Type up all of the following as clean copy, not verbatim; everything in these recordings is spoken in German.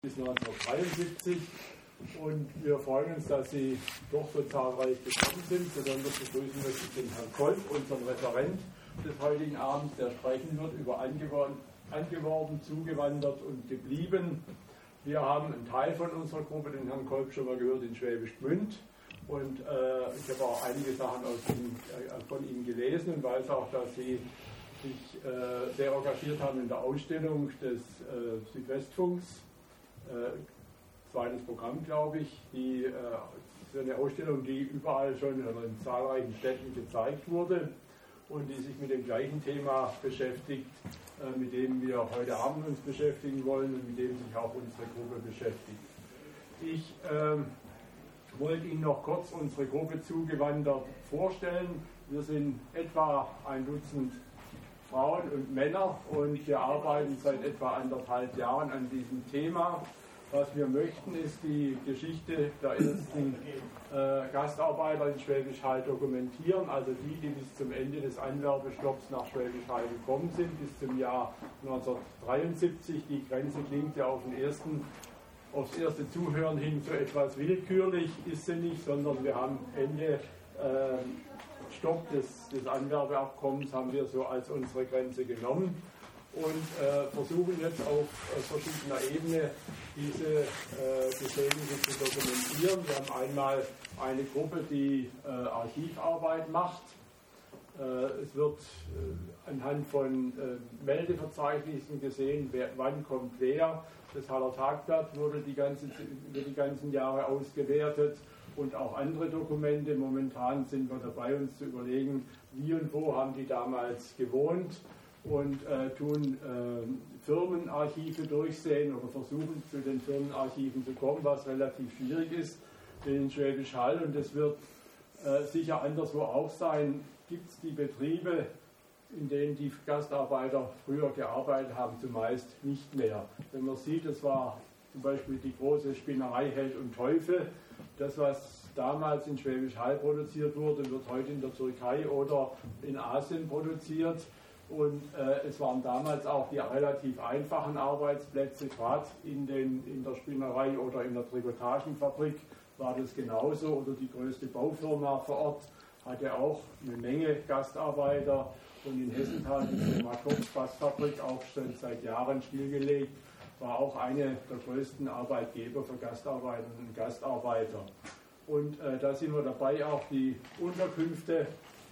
bis 1973 und wir freuen uns, dass Sie doch so zahlreich gekommen sind. Besonders begrüßen möchte ich den Herrn Kolb, unseren Referent des heutigen Abends, der sprechen wird über angeworben, zugewandert und geblieben. Wir haben einen Teil von unserer Gruppe, den Herrn Kolb, schon mal gehört in Schwäbisch Gmünd. Und ich habe auch einige Sachen von Ihnen gelesen und weiß auch, dass Sie sich sehr engagiert haben in der Ausstellung des Südwestfunks. Zweites Programm, glaube ich. So eine Ausstellung, die überall schon in zahlreichen Städten gezeigt wurde und die sich mit dem gleichen Thema beschäftigt, mit dem wir heute Abend uns beschäftigen wollen und mit dem sich auch unsere Gruppe beschäftigt. Ich wollte Ihnen noch kurz unsere Gruppe zugewandert vorstellen. Wir sind etwa ein Dutzend Frauen und Männer und wir arbeiten seit etwa 1,5 Jahren an diesem Thema. Was wir möchten, ist die Geschichte der ersten Gastarbeiter in Schwäbisch Hall dokumentieren, also die bis zum Ende des Anwerbestopps nach Schwäbisch Hall gekommen sind, bis zum Jahr 1973. Die Grenze klingt ja aufs erste Zuhören hin so etwas willkürlich, ist sie nicht, sondern wir haben Ende Stopp des Anwerbeabkommens haben wir so als unsere Grenze genommen und versuchen jetzt auf verschiedener Ebene diese Geschehnisse zu dokumentieren. Wir haben einmal eine Gruppe, die Archivarbeit macht. Es wird anhand von Meldeverzeichnissen gesehen, wann kommt wer. Das Haller Tagblatt wurde über die ganzen Jahre ausgewertet und auch andere Dokumente. Momentan sind wir dabei, uns zu überlegen, wie und wo haben die damals gewohnt und tun Firmenarchive durchsehen oder versuchen zu den Firmenarchiven zu kommen, was relativ schwierig ist in Schwäbisch Hall, und es wird sicher anderswo auch sein. Gibt es die Betriebe, in denen die Gastarbeiter früher gearbeitet haben, zumeist nicht mehr. Wenn man sieht, es war zum Beispiel die große Spinnerei Held und Teufel. Das, was damals in Schwäbisch Hall produziert wurde, wird heute in der Türkei oder in Asien produziert. Und es waren damals auch die relativ einfachen Arbeitsplätze, gerade in der Spinnerei oder in der Trikotagenfabrik war das genauso. Oder die größte Baufirma vor Ort hatte auch eine Menge Gastarbeiter. Und in Hessenthal die Firma Koch Fassfabrik, auch schon seit Jahren stillgelegt, war auch eine der größten Arbeitgeber für Gastarbeiterinnen und Gastarbeiter. Und da sind wir dabei, auch die Unterkünfte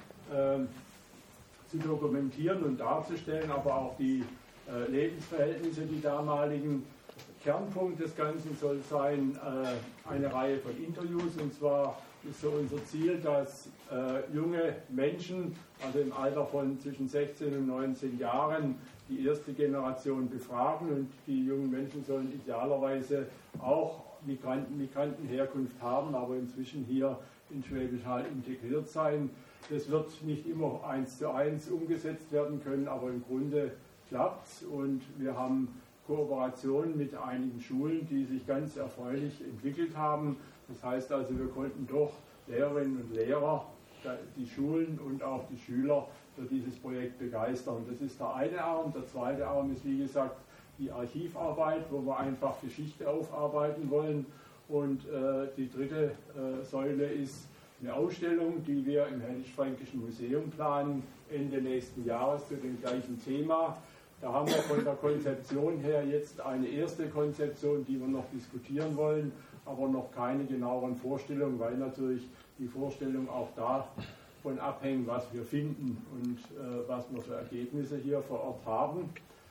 zu dokumentieren und darzustellen, aber auch die Lebensverhältnisse, die damaligen. Kernpunkt des Ganzen soll sein eine Reihe von Interviews, und zwar ist so unser Ziel, dass junge Menschen, also im Alter von zwischen 16 und 19 Jahren, die erste Generation befragen, und die jungen Menschen sollen idealerweise auch Migrantenherkunft haben, aber inzwischen hier in Schwäbisch Hall integriert sein. Das wird nicht immer 1:1 umgesetzt werden können, aber im Grunde klappt es, und wir haben Kooperationen mit einigen Schulen, die sich ganz erfreulich entwickelt haben. Das heißt also, wir konnten doch Lehrerinnen und Lehrer, die Schulen und auch die Schüler für dieses Projekt begeistern. Das ist der eine Arm. Der zweite Arm ist, wie gesagt, die Archivarbeit, wo wir einfach Geschichte aufarbeiten wollen. Und die dritte Säule ist eine Ausstellung, die wir im Hällisch-Fränkischen Museum planen, Ende nächsten Jahres zu dem gleichen Thema. Da haben wir von der Konzeption her jetzt eine erste Konzeption, die wir noch diskutieren wollen, aber noch keine genaueren Vorstellungen, weil natürlich die Vorstellungen auch davon abhängen, was wir finden und was wir für Ergebnisse hier vor Ort haben.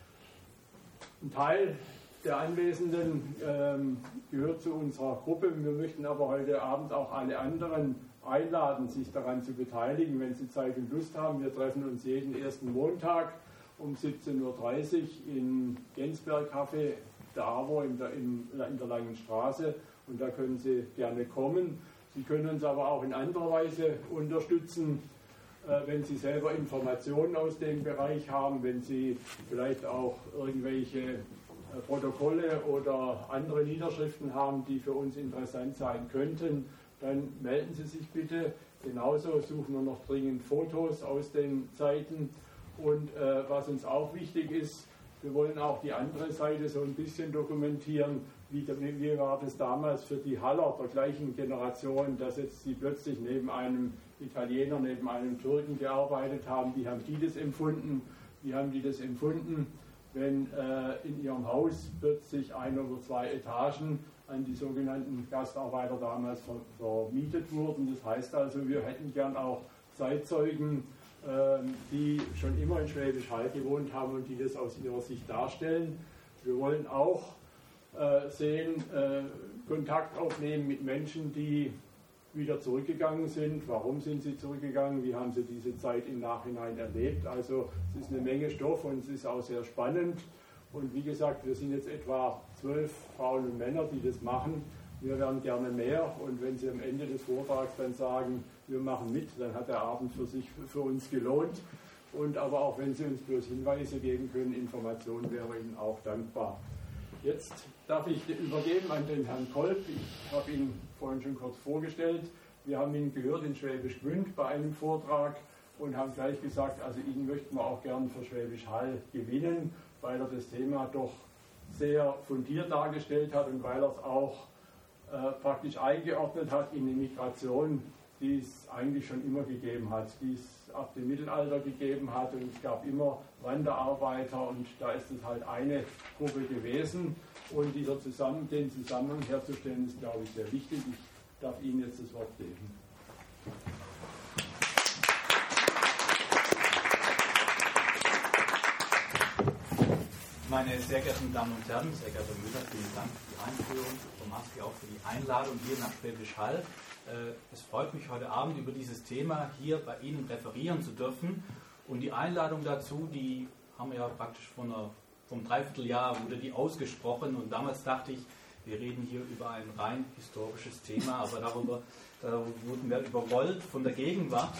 Ein Teil der Anwesenden gehört zu unserer Gruppe. Wir möchten aber heute Abend auch alle anderen einladen, sich daran zu beteiligen, wenn sie Zeit und Lust haben. Wir treffen uns jeden ersten Montag um 17:30 Uhr im Gensberg Café der AWO in der Langen Straße, und da können Sie gerne kommen. Sie können uns aber auch in anderer Weise unterstützen, wenn Sie selber Informationen aus dem Bereich haben, wenn Sie vielleicht auch irgendwelche Protokolle oder andere Niederschriften haben, die für uns interessant sein könnten, dann melden Sie sich bitte. Genauso suchen wir noch dringend Fotos aus den Zeiten. Und was uns auch wichtig ist, wir wollen auch die andere Seite so ein bisschen dokumentieren, wie war das damals für die Haller der gleichen Generation, dass jetzt sie plötzlich neben einem Italiener, neben einem Türken gearbeitet haben? Wie haben die das empfunden? Wie haben die das empfunden, wenn in ihrem Haus plötzlich 1 oder 2 Etagen an die sogenannten Gastarbeiter damals vermietet wurden? Das heißt also, wir hätten gern auch Zeitzeugen, die schon immer in Schwäbisch Hall gewohnt haben und die das aus ihrer Sicht darstellen. Wir wollen auch sehen, Kontakt aufnehmen mit Menschen, die wieder zurückgegangen sind. Warum sind sie zurückgegangen? Wie haben sie diese Zeit im Nachhinein erlebt? Also es ist eine Menge Stoff und es ist auch sehr spannend. Und wie gesagt, wir sind jetzt etwa 12 Frauen und Männer, die das machen. Wir wären gerne mehr. Und wenn Sie am Ende des Vortrags dann sagen, wir machen mit, dann hat der Abend für uns gelohnt. Und aber auch wenn Sie uns bloß Hinweise geben können, Informationen, wäre Ihnen auch dankbar. Jetzt darf ich übergeben an den Herrn Kolb. Ich habe ihn vorhin schon kurz vorgestellt. Wir haben ihn gehört in Schwäbisch Gmünd bei einem Vortrag und haben gleich gesagt, also ihn möchten wir auch gern für Schwäbisch Hall gewinnen, weil er das Thema doch sehr fundiert dargestellt hat und weil er es auch praktisch eingeordnet hat in die Migration, die es eigentlich schon immer gegeben hat, die es ab dem Mittelalter gegeben hat, und es gab immer Wanderarbeiter und da ist es halt eine Gruppe gewesen, und den Zusammenhang herzustellen ist, glaube ich, sehr wichtig. Ich darf Ihnen jetzt das Wort geben. Meine sehr geehrten Damen und Herren, sehr geehrter Müller, vielen Dank für die Einführung, Tomaski auch für die Einladung hier nach Schwäbisch Hall. Es freut mich, heute Abend über dieses Thema hier bei Ihnen referieren zu dürfen. Und die Einladung dazu, die haben wir ja praktisch vom Dreivierteljahr wurde die ausgesprochen. Und damals dachte ich, wir reden hier über ein rein historisches Thema, aber da wurden wir überrollt von der Gegenwart.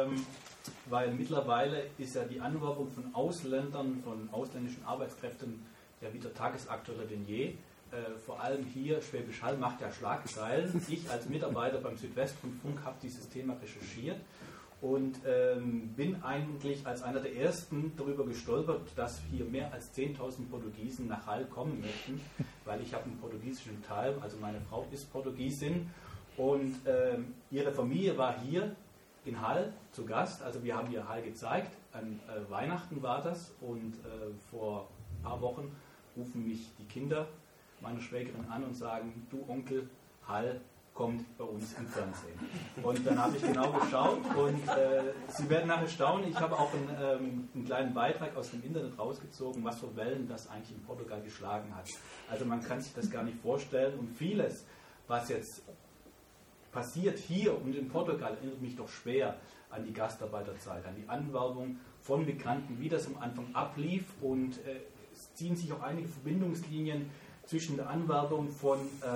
Weil mittlerweile ist ja die Anwerbung von Ausländern, von ausländischen Arbeitskräften ja wieder tagesaktueller denn je. Vor allem hier, Schwäbisch Hall macht ja Schlagzeilen. Ich als Mitarbeiter beim Südwestrundfunk habe dieses Thema recherchiert und bin eigentlich als einer der Ersten darüber gestolpert, dass hier mehr als 10.000 Portugiesen nach Hall kommen möchten, weil ich habe einen portugiesischen Teil, also meine Frau ist Portugiesin und ihre Familie war hier in Hall zu Gast, also wir haben hier Hall gezeigt, an Weihnachten war das, und vor ein paar Wochen rufen mich die Kinder meiner Schwägerin an und sagen, du Onkel, Hall kommt bei uns im Fernsehen. Und dann habe ich genau geschaut und Sie werden nachher staunen, ich habe auch einen kleinen Beitrag aus dem Internet rausgezogen, was für Wellen das eigentlich in Portugal geschlagen hat. Also man kann sich das gar nicht vorstellen, und vieles, was jetzt passiert hier und in Portugal, erinnert mich doch schwer an die Gastarbeiterzeit, an die Anwerbung von Migranten, wie das am Anfang ablief, und es ziehen sich auch einige Verbindungslinien zwischen der Anwerbung von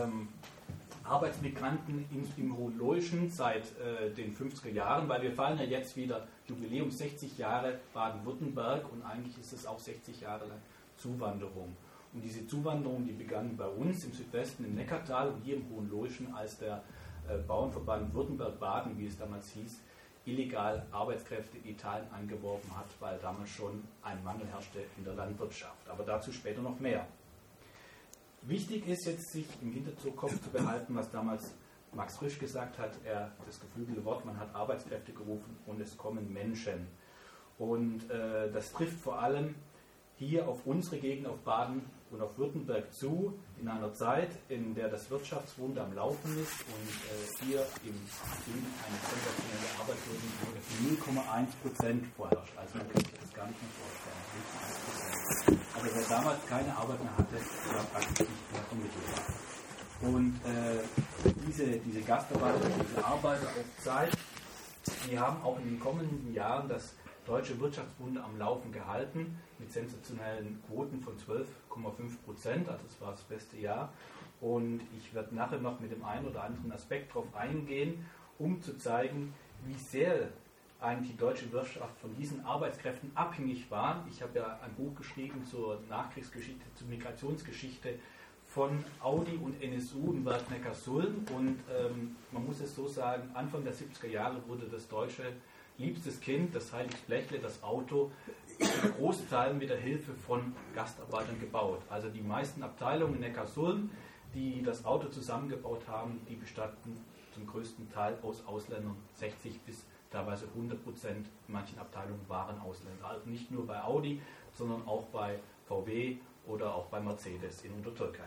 Arbeitsmigranten im Hohenloischen seit den 50er Jahren, weil wir feiern ja jetzt wieder Jubiläum 60 Jahre Baden-Württemberg, und eigentlich ist es auch 60 Jahre lang Zuwanderung. Und diese Zuwanderung, die begann bei uns im Südwesten im Neckartal und hier im Hohenloischen, als der Bauernverband Württemberg-Baden, wie es damals hieß, illegal Arbeitskräfte in Italien angeworben hat, weil damals schon ein Mangel herrschte in der Landwirtschaft. Aber dazu später noch mehr. Wichtig ist jetzt, sich im Hinterkopf zu behalten, was damals Max Frisch gesagt hat, das geflügelte Wort, man hat Arbeitskräfte gerufen und es kommen Menschen. Und das trifft vor allem hier auf unsere Gegend, auf Baden und auf Württemberg zu, in einer Zeit, in der das Wirtschaftswunder am Laufen ist und hier im Süden eine sensationelle Arbeitslosenquote von 0,1% vorherrscht. Also man kann sich das gar nicht mehr vorstellen. 0,1%. Also wer damals keine Arbeit mehr hatte, war praktisch nicht mehr vermittelbar. Und diese Gastarbeiter, diese Arbeiter auf Zeit, die haben auch in den kommenden Jahren das deutsche Wirtschaftswunder am Laufen gehalten, mit sensationellen Quoten von 12,5%, also es war das beste Jahr. Und ich werde nachher noch mit dem einen oder anderen Aspekt darauf eingehen, um zu zeigen, wie sehr eigentlich die deutsche Wirtschaft von diesen Arbeitskräften abhängig war. Ich habe ja ein Buch geschrieben zur Nachkriegsgeschichte, zur Migrationsgeschichte von Audi und NSU im Werk Neckarsulm, und man muss es so sagen, Anfang der 70er Jahre wurde das deutsche liebstes Kind, das Heilig-Blechle, das Auto, in großen Teilen mit der Hilfe von Gastarbeitern gebaut. Also die meisten Abteilungen in Neckarsulm die das Auto zusammengebaut haben, die bestanden zum größten Teil aus Ausländern. 60 bis teilweise 100%, in manchen Abteilungen waren Ausländer. Also nicht nur bei Audi, sondern auch bei VW oder auch bei Mercedes in Untertürkei.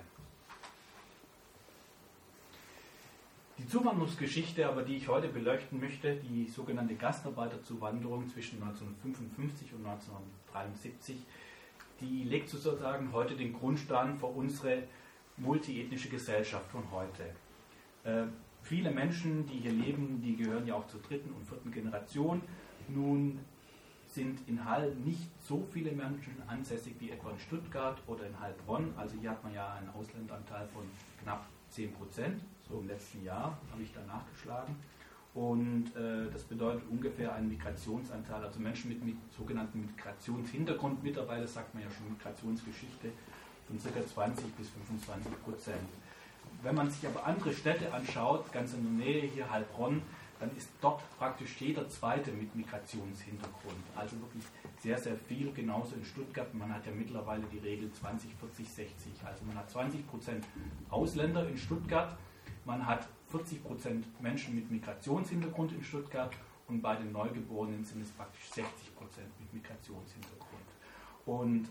Die Zuwanderungsgeschichte, aber die ich heute beleuchten möchte, die sogenannte Gastarbeiterzuwanderung zwischen 1955 und 1973, die legt sozusagen heute den Grundstein für unsere multiethnische Gesellschaft von heute. Viele Menschen, die hier leben, die gehören ja auch zur dritten und vierten Generation. Nun sind in Hall nicht so viele Menschen ansässig wie etwa in Stuttgart oder in Heilbronn. Also hier hat man ja einen Ausländeranteil von knapp 10%, so im letzten Jahr habe ich da nachgeschlagen. Und das bedeutet ungefähr einen Migrationsanteil, also Menschen mit sogenannten Migrationshintergrund, mittlerweile sagt man ja schon Migrationsgeschichte, von ca. 20 bis 25%. Wenn man sich aber andere Städte anschaut, ganz in der Nähe hier Heilbronn, dann ist dort praktisch jeder Zweite mit Migrationshintergrund. Also wirklich sehr, sehr viel, genauso in Stuttgart. Man hat ja mittlerweile die Regel 20, 40, 60. Also man hat 20% Ausländer in Stuttgart, man hat 40% Menschen mit Migrationshintergrund in Stuttgart und bei den Neugeborenen sind es praktisch 60% mit Migrationshintergrund. Und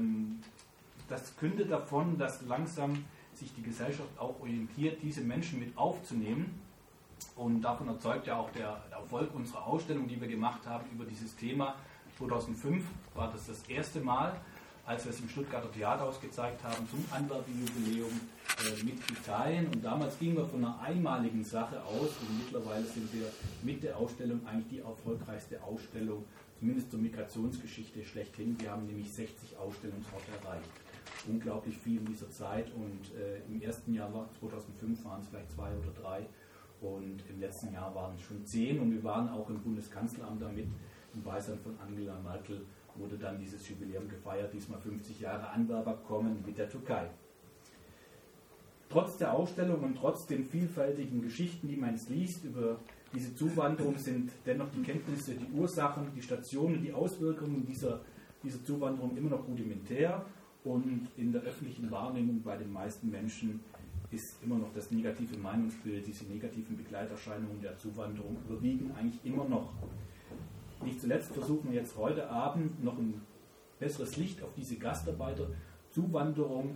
das kündet davon, dass langsam sich die Gesellschaft auch orientiert, diese Menschen mit aufzunehmen. Und davon erzeugt ja auch der Erfolg unserer Ausstellung, die wir gemacht haben über dieses Thema. 2005 war das erste Mal, als wir es im Stuttgarter Theaterhaus gezeigt haben, zum Antwerpen-Jubiläum mit Italien. Und damals gingen wir von einer einmaligen Sache aus und mittlerweile sind wir mit der Ausstellung eigentlich die erfolgreichste Ausstellung, zumindest zur Migrationsgeschichte schlechthin. Wir haben nämlich 60 Ausstellungsorte erreicht. Unglaublich viel in dieser Zeit und im ersten Jahr, 2005, waren es vielleicht 2 oder 3 und im letzten Jahr waren es schon 10 und wir waren auch im Bundeskanzleramt damit. Im Beisein von Angela Merkel wurde dann dieses Jubiläum gefeiert, diesmal 50 Jahre Anwerberkommen mit der Türkei. Trotz der Ausstellung und trotz den vielfältigen Geschichten, die man jetzt liest über diese Zuwanderung, sind dennoch die Kenntnisse, die Ursachen, die Stationen, die Auswirkungen dieser Zuwanderung immer noch rudimentär. Und in der öffentlichen Wahrnehmung bei den meisten Menschen ist immer noch das negative Meinungsbild, diese negativen Begleiterscheinungen der Zuwanderung überwiegen eigentlich immer noch. Nicht zuletzt versuchen wir jetzt heute Abend noch ein besseres Licht auf diese Gastarbeiterzuwanderung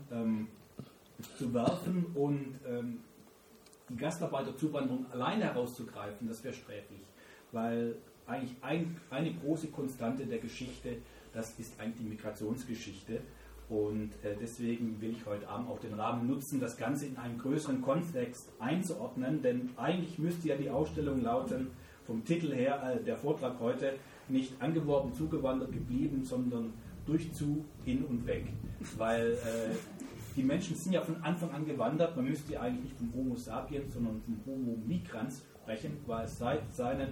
zu werfen und die Gastarbeiterzuwanderung alleine herauszugreifen, das wäre sträflich, weil eigentlich eine große Konstante der Geschichte, das ist eigentlich die Migrationsgeschichte. Und deswegen will ich heute Abend auch den Rahmen nutzen, das Ganze in einen größeren Kontext einzuordnen, denn eigentlich müsste ja die Ausstellung lauten, vom Titel her, der Vortrag heute, nicht angeworben, zugewandert, geblieben, sondern durch, zu, hin und weg. Weil die Menschen sind ja von Anfang an gewandert, man müsste eigentlich nicht vom Homo sapiens, sondern vom Homo migrans sprechen, weil seit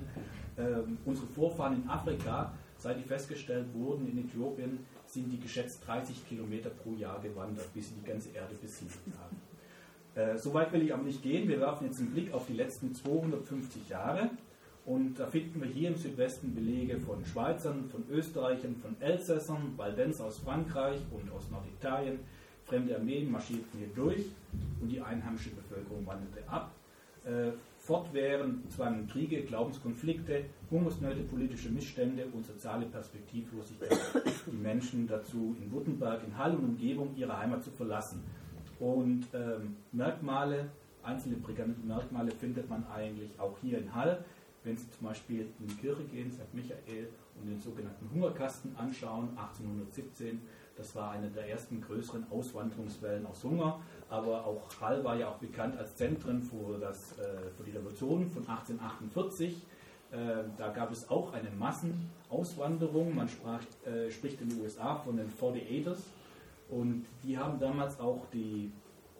unsere Vorfahren in Afrika, seit die festgestellt wurden in Äthiopien, sind die geschätzt 30 Kilometer pro Jahr gewandert, bis sie die ganze Erde besiedelt haben. So weit will ich aber nicht gehen. Wir werfen jetzt einen Blick auf die letzten 250 Jahre und da finden wir hier im Südwesten Belege von Schweizern, von Österreichern, von Elsässern, Waldenser aus Frankreich und aus Norditalien. Fremde Armeen marschierten hier durch und die einheimische Bevölkerung wanderte ab. Fortwährend zwangen Kriege, Glaubenskonflikte, Hungersnöte, politische Missstände und soziale Perspektivlosigkeit die Menschen dazu, in Württemberg, in Hall und Umgebung ihre Heimat zu verlassen. Und einzelne prägnante Merkmale findet man eigentlich auch hier in Hall. Wenn Sie zum Beispiel in die Kirche gehen, St. Michael, und den sogenannten Hungerkasten anschauen, 1817, das war eine der ersten größeren Auswanderungswellen aus Hunger, aber auch Hall war ja auch bekannt als Zentrum für die Revolution von 1848. Da gab es auch eine Massenauswanderung, man spricht in den USA von den 48ers und die haben damals auch die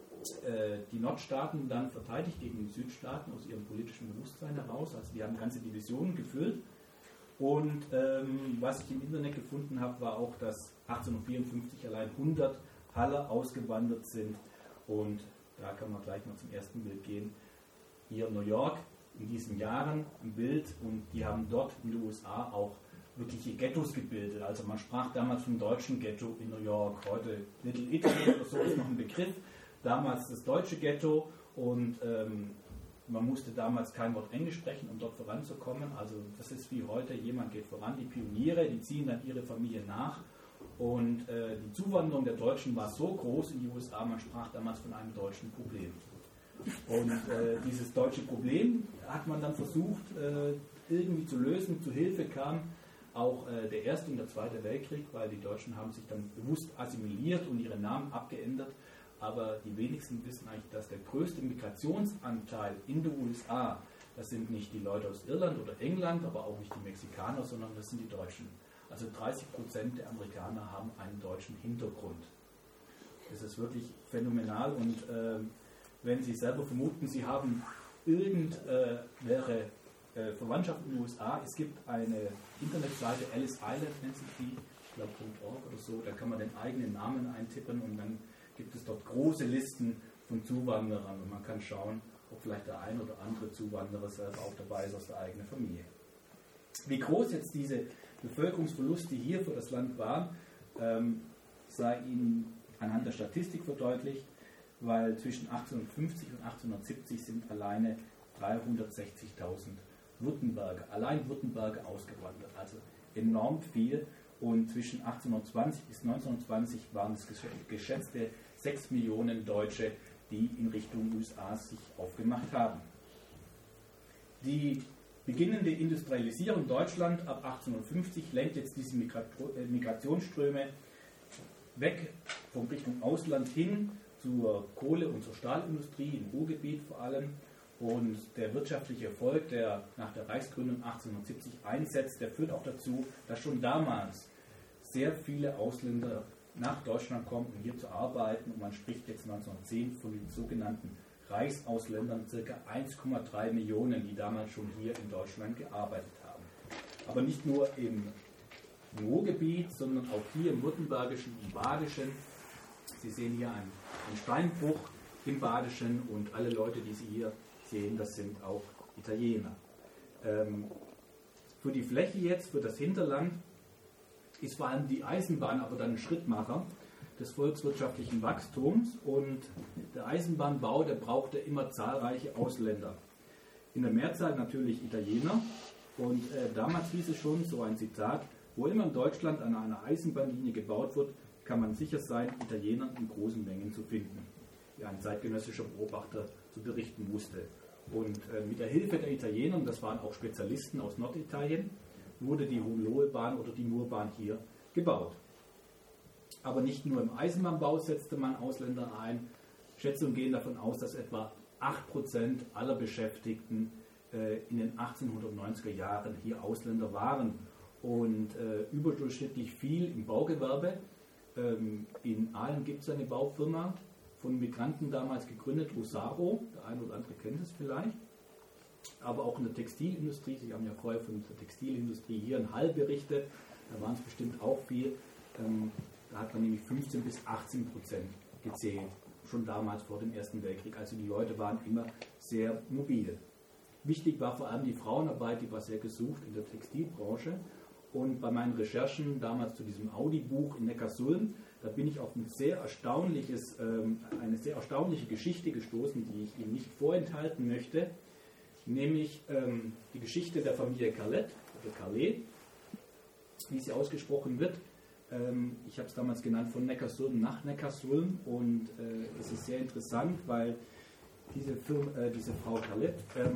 Nordstaaten dann verteidigt gegen die Südstaaten aus ihrem politischen Bewusstsein heraus, also die haben ganze Divisionen gefüllt. Und was ich im Internet gefunden habe, war auch, dass 1854 allein 100 Haller ausgewandert sind. Und da kann man gleich mal zum ersten Bild gehen. Hier New York in diesen Jahren ein Bild und die haben dort in den USA auch wirkliche Ghettos gebildet. Also man sprach damals vom deutschen Ghetto in New York. Heute Little Italy oder so ist noch ein Begriff. damals das deutsche Ghetto und man musste damals kein Wort Englisch sprechen, um dort voranzukommen. Also das ist wie heute, jemand geht voran, die Pioniere, die ziehen dann ihre Familie nach. Und die Zuwanderung der Deutschen war so groß in die USA, man sprach damals von einem deutschen Problem. Und dieses deutsche Problem hat man dann versucht irgendwie zu lösen. Zu Hilfe kam auch der Erste und der Zweite Weltkrieg, weil die Deutschen haben sich dann bewusst assimiliert und ihre Namen abgeändert. Aber die wenigsten wissen eigentlich, dass der größte Migrationsanteil in den USA, das sind nicht die Leute aus Irland oder England, aber auch nicht die Mexikaner, sondern das sind die Deutschen. Also 30% der Amerikaner haben einen deutschen Hintergrund. Das ist wirklich phänomenal und wenn Sie selber vermuten, Sie haben irgendwelche Verwandtschaft in den USA, es gibt eine Internetseite, Ellis Island nennt sich die, ich glaube .org oder so, da kann man den eigenen Namen eintippen und dann gibt es dort große Listen von Zuwanderern und man kann schauen, ob vielleicht der ein oder andere Zuwanderer selber auch dabei ist aus der eigenen Familie. Wie groß jetzt diese Bevölkerungsverluste hier für das Land waren, sei Ihnen anhand der Statistik verdeutlicht, weil zwischen 1850 und 1870 sind alleine 360.000 Württemberger, allein Württemberger ausgewandert, also enorm viel. Und zwischen 1820 bis 1920 waren es geschätzte 6 Millionen Deutsche, die in Richtung USA sich aufgemacht haben. Die beginnende Industrialisierung Deutschland ab 1850 lenkt jetzt diese Migrationsströme weg von Richtung Ausland hin zur Kohle- und zur Stahlindustrie, im Ruhrgebiet vor allem. Und der wirtschaftliche Erfolg, der nach der Reichsgründung 1870 einsetzt, der führt auch dazu, dass schon damals sehr viele Ausländer nach Deutschland kommen, um hier zu arbeiten. Und man spricht jetzt 1910 von den sogenannten Reichsausländern, ca. 1,3 Millionen, die damals schon hier in Deutschland gearbeitet haben. Aber nicht nur im Ruhrgebiet, sondern auch hier im Württembergischen, im Badischen. Sie sehen hier einen Steinbruch im Badischen und alle Leute, die Sie hier sehen, das sind auch Italiener. Für die Fläche jetzt, für das Hinterland, ist vor allem die Eisenbahn aber dann ein Schrittmacher des volkswirtschaftlichen Wachstums und der Eisenbahnbau, der brauchte immer zahlreiche Ausländer. In der Mehrzahl natürlich Italiener und damals hieß es schon, so ein Zitat, wo immer in Deutschland an einer Eisenbahnlinie gebaut wird, kann man sicher sein, Italiener in großen Mengen zu finden, wie ein zeitgenössischer Beobachter zu berichten wusste. Und mit der Hilfe der Italiener, und das waren auch Spezialisten aus Norditalien, wurde die Hohenlohe-Bahn oder die Murbahn hier gebaut. Aber nicht nur im Eisenbahnbau setzte man Ausländer ein. Schätzungen gehen davon aus, dass etwa 8% aller Beschäftigten in den 1890er Jahren hier Ausländer waren und überdurchschnittlich viel im Baugewerbe. In Aalen gibt es eine Baufirma, von Migranten damals gegründet, Rosaro, der eine oder andere kennt es vielleicht, aber auch in der Textilindustrie, Sie haben ja vorher von der Textilindustrie hier in Hall berichtet, da waren es bestimmt auch viel, da hat man nämlich 15 bis 18% gezählt, schon damals vor dem Ersten Weltkrieg, also die Leute waren immer sehr mobil. Wichtig war vor allem die Frauenarbeit, die war sehr gesucht in der Textilbranche. Und bei meinen Recherchen damals zu diesem Audi-Buch in Neckarsulm, da bin ich auf eine sehr erstaunliche Geschichte gestoßen, die ich Ihnen nicht vorenthalten möchte, nämlich die Geschichte der Familie Carlet, oder Carlet, wie sie ausgesprochen wird. Ich habe es damals genannt, von Neckarsulm nach Neckarsulm und es ist sehr interessant, weil diese Frau Carlet,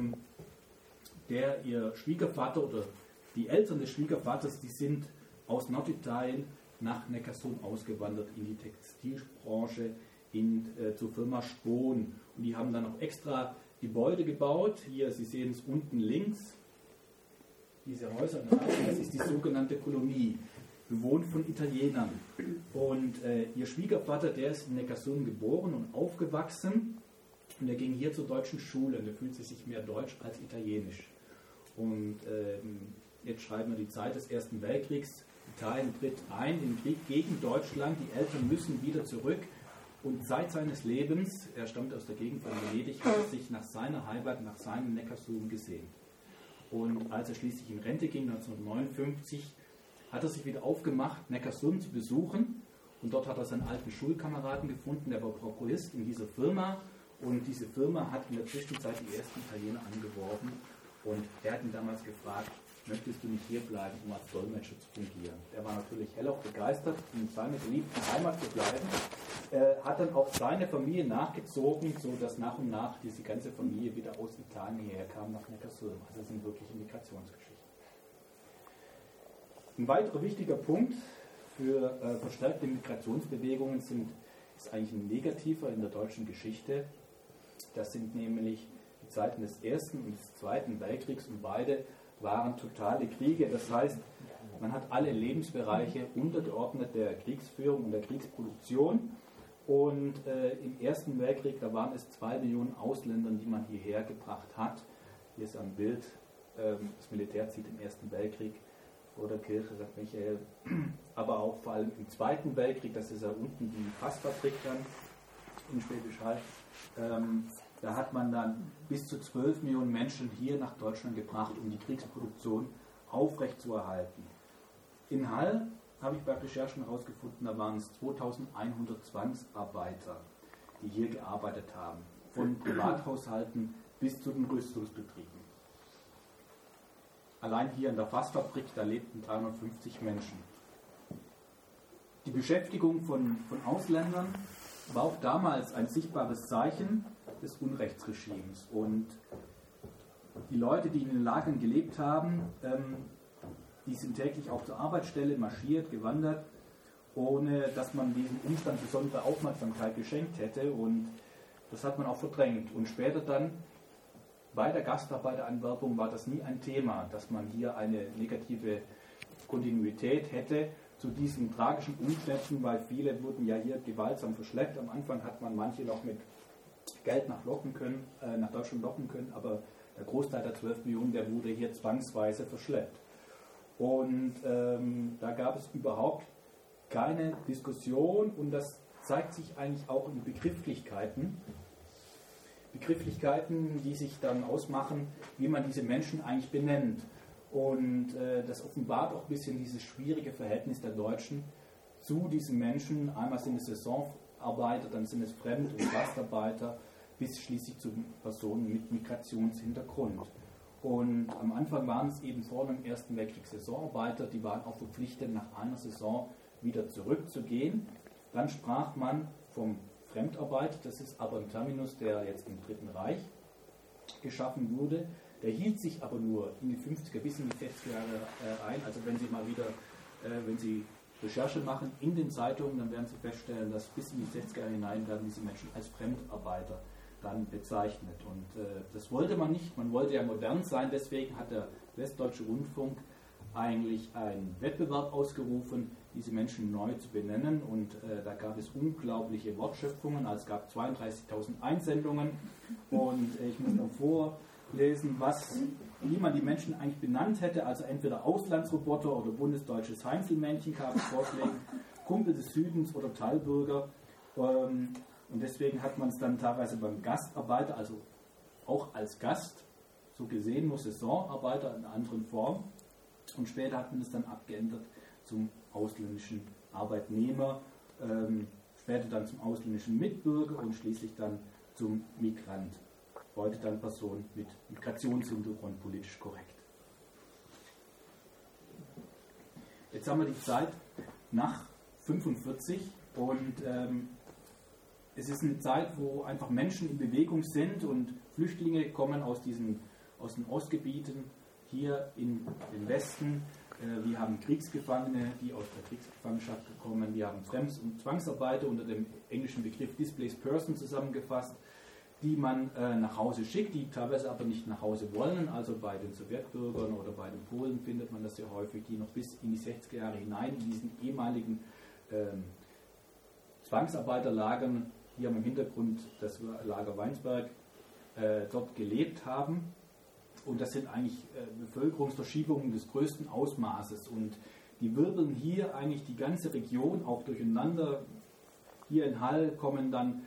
ihr Schwiegervater oder die Eltern des Schwiegervaters, die sind aus Norditalien nach Neckarsulm ausgewandert in die Textilbranche, zur Firma Spohn. Und die haben dann auch extra Gebäude gebaut. Hier, Sie sehen es unten links, diese Häuser, das ist die sogenannte Kolonie, bewohnt von Italienern. Und ihr Schwiegervater, der ist in Neckarsulm geboren und aufgewachsen. Und er ging hier zur deutschen Schule und er fühlte sich mehr deutsch als italienisch. Und jetzt schreiben wir die Zeit des Ersten Weltkriegs. Italien tritt ein in den Krieg gegen Deutschland. Die Eltern müssen wieder zurück. Und Zeit seines Lebens, er stammt aus der Gegend von Venedig, hat er sich nach seiner Heimat, nach seinem Neckarsulm gesehnt. Und als er schließlich in Rente ging, 1959, hat er sich wieder aufgemacht, Neckarsulm zu besuchen. und dort hat er seinen alten Schulkameraden gefunden, der war Prokurist in dieser Firma, und diese Firma hat in der Zwischenzeit die ersten Italiener angeworben, und er hat ihn damals gefragt, möchtest du nicht hier bleiben, um als Dolmetscher zu fungieren? Er war natürlich hellauf begeistert, in seiner geliebten Heimat zu bleiben, hat dann auch seine Familie nachgezogen, sodass nach und nach diese ganze Familie wieder aus Italien hierher kam nach Neckarsulm. Also das sind wirkliche Migrationsgeschichten. Ein weiterer wichtiger Punkt für verstärkte Migrationsbewegungen ist eigentlich ein negativer in der deutschen Geschichte. Das sind nämlich die Zeiten des Ersten und des Zweiten Weltkriegs, und beide waren totale Kriege. Das heißt, man hat alle Lebensbereiche untergeordnet der Kriegsführung und der Kriegsproduktion. Und im Ersten Weltkrieg, da waren es 2 Millionen Ausländer, die man hierher gebracht hat. Hier ist ein Bild, das Militär zieht im Ersten Weltkrieg vor der Kirche St. Michael, aber auch vor allem im Zweiten Weltkrieg, das ist ja unten die Fassfabrik dann in Schwäbisch Hall. Da hat man dann bis zu 12 Millionen Menschen hier nach Deutschland gebracht, um die Kriegsproduktion aufrechtzuerhalten. In Hall habe ich bei Recherchen herausgefunden, da waren es 2100 Zwangsarbeiter, die hier gearbeitet haben, von Privathaushalten bis zu den Rüstungsbetrieben. Allein hier in der Fassfabrik, da lebten 350 Menschen. Die Beschäftigung von Ausländern war auch damals ein sichtbares Zeichen des Unrechtsregimes. Und die Leute, die in den Lagern gelebt haben, die sind täglich auch zur Arbeitsstelle marschiert, gewandert, ohne dass man diesem Umstand besondere Aufmerksamkeit geschenkt hätte. Und das hat man auch verdrängt. Und später dann bei der Gastarbeiteranwerbung war das nie ein Thema, dass man hier eine negative Kontinuität hätte zu diesen tragischen Umständen, weil viele wurden ja hier gewaltsam verschleppt. Am Anfang hat man manche noch mit Geld nach Deutschland locken können, aber der Großteil der 12 Millionen, der wurde hier zwangsweise verschleppt. Und da gab es überhaupt keine Diskussion, und das zeigt sich eigentlich auch in Begrifflichkeiten, die sich dann ausmachen, wie man diese Menschen eigentlich benennt. Und das offenbart auch ein bisschen dieses schwierige Verhältnis der Deutschen zu diesen Menschen. Einmal sind es Saisonarbeiter, dann sind es Fremd- und Gastarbeiter, bis schließlich zu Personen mit Migrationshintergrund. Und am Anfang waren es eben vor dem Ersten Weltkrieg Saisonarbeiter, die waren auch verpflichtet, nach einer Saison wieder zurückzugehen. Dann sprach man vom Fremdarbeit, das ist aber ein Terminus, der jetzt im Dritten Reich geschaffen wurde. Der hielt sich aber nur in die 50er bis in die 60er Jahre ein. Also wenn Sie mal wieder, wenn Sie Recherche machen in den Zeitungen, dann werden Sie feststellen, dass bis in die 60er Jahre hinein werden diese Menschen als Fremdarbeiter dann bezeichnet. Und das wollte man nicht. Man wollte ja modern sein. Deswegen hat der Westdeutsche Rundfunk eigentlich einen Wettbewerb ausgerufen, diese Menschen neu zu benennen, und da gab es unglaubliche Wortschöpfungen, also es gab 32.000 Einsendungen, und ich muss noch vorlesen, wie man die Menschen eigentlich benannt hätte, also entweder Auslandsroboter oder bundesdeutsches Heinzelmännchen gab es Vorschläge, Kumpel des Südens oder Talbürger, und deswegen hat man es dann teilweise beim Gastarbeiter, also auch als Gast, so gesehen, nur Saisonarbeiter in einer anderen Form, und später hat man es dann abgeändert zum ausländischen Arbeitnehmer, später dann zum ausländischen Mitbürger und schließlich dann zum Migrant. Heute dann Person mit Migrationshintergrund, politisch korrekt. Jetzt haben wir die Zeit nach 1945, und es ist eine Zeit, wo einfach Menschen in Bewegung sind, und Flüchtlinge kommen aus den Ostgebieten hier in den Westen. Wir haben Kriegsgefangene, die aus der Kriegsgefangenschaft kommen. Wir haben Fremd- und Zwangsarbeiter unter dem englischen Begriff Displaced Person zusammengefasst, die man nach Hause schickt, die teilweise aber nicht nach Hause wollen. Also bei den Sowjetbürgern oder bei den Polen findet man das sehr häufig, die noch bis in die 60er Jahre hinein in diesen ehemaligen Zwangsarbeiterlagern, hier im Hintergrund das Lager Weinsberg, dort gelebt haben. Und das sind eigentlich Bevölkerungsverschiebungen des größten Ausmaßes. Und die wirbeln hier eigentlich die ganze Region auch durcheinander. Hier in Hall kommen dann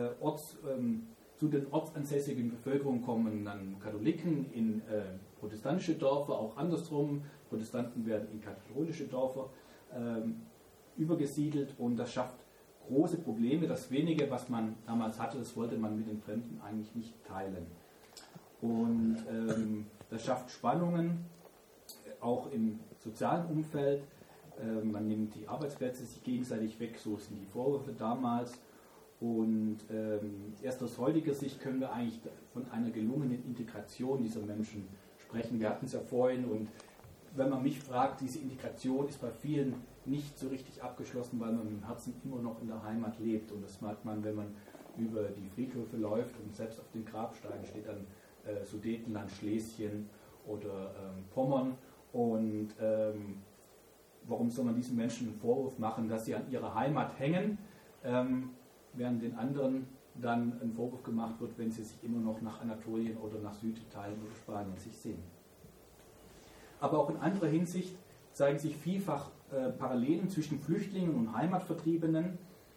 zu den ortsansässigen Bevölkerungen kommen dann Katholiken in protestantische Dörfer, auch andersrum. Protestanten werden in katholische Dörfer übergesiedelt und das schafft große Probleme. Das wenige, was man damals hatte, das wollte man mit den Fremden eigentlich nicht teilen. Und das schafft Spannungen, auch im sozialen Umfeld. Man nimmt die Arbeitsplätze sich gegenseitig weg, so sind die Vorwürfe damals. Und erst aus heutiger Sicht können wir eigentlich von einer gelungenen Integration dieser Menschen sprechen. Wir hatten es ja vorhin, und wenn man mich fragt, diese Integration ist bei vielen nicht so richtig abgeschlossen, weil man im Herzen immer noch in der Heimat lebt. Und das merkt man, wenn man über die Friedhöfe läuft und selbst auf den Grabsteinen steht dann Sudetenland, Schlesien oder Pommern. Und warum soll man diesen Menschen einen Vorwurf machen, dass sie an ihrer Heimat hängen, während den anderen dann ein Vorwurf gemacht wird, wenn sie sich immer noch nach Anatolien oder nach Süditalien oder Spanien sich sehen. Aber auch in anderer Hinsicht zeigen sich vielfach Parallelen zwischen Flüchtlingen und Heimatvertriebenen,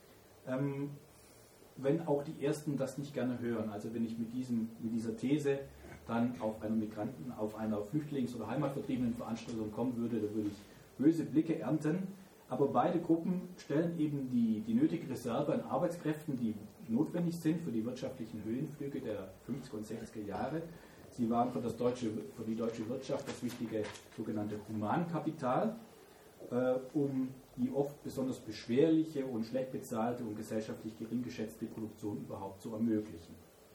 wenn auch die Ersten das nicht gerne hören. Also wenn ich mit dieser These dann auf einer Flüchtlings- oder Heimatvertriebenen-Veranstaltung kommen würde, da würde ich böse Blicke ernten. Aber beide Gruppen stellen eben die nötige Reserve an Arbeitskräften, die notwendig sind für die wirtschaftlichen Höhenflüge der 50er und 60er Jahre. Sie waren für die deutsche Wirtschaft das wichtige sogenannte Humankapital, um die oft besonders beschwerliche und schlecht bezahlte und gesellschaftlich gering geschätzte Produktion überhaupt zu ermöglichen.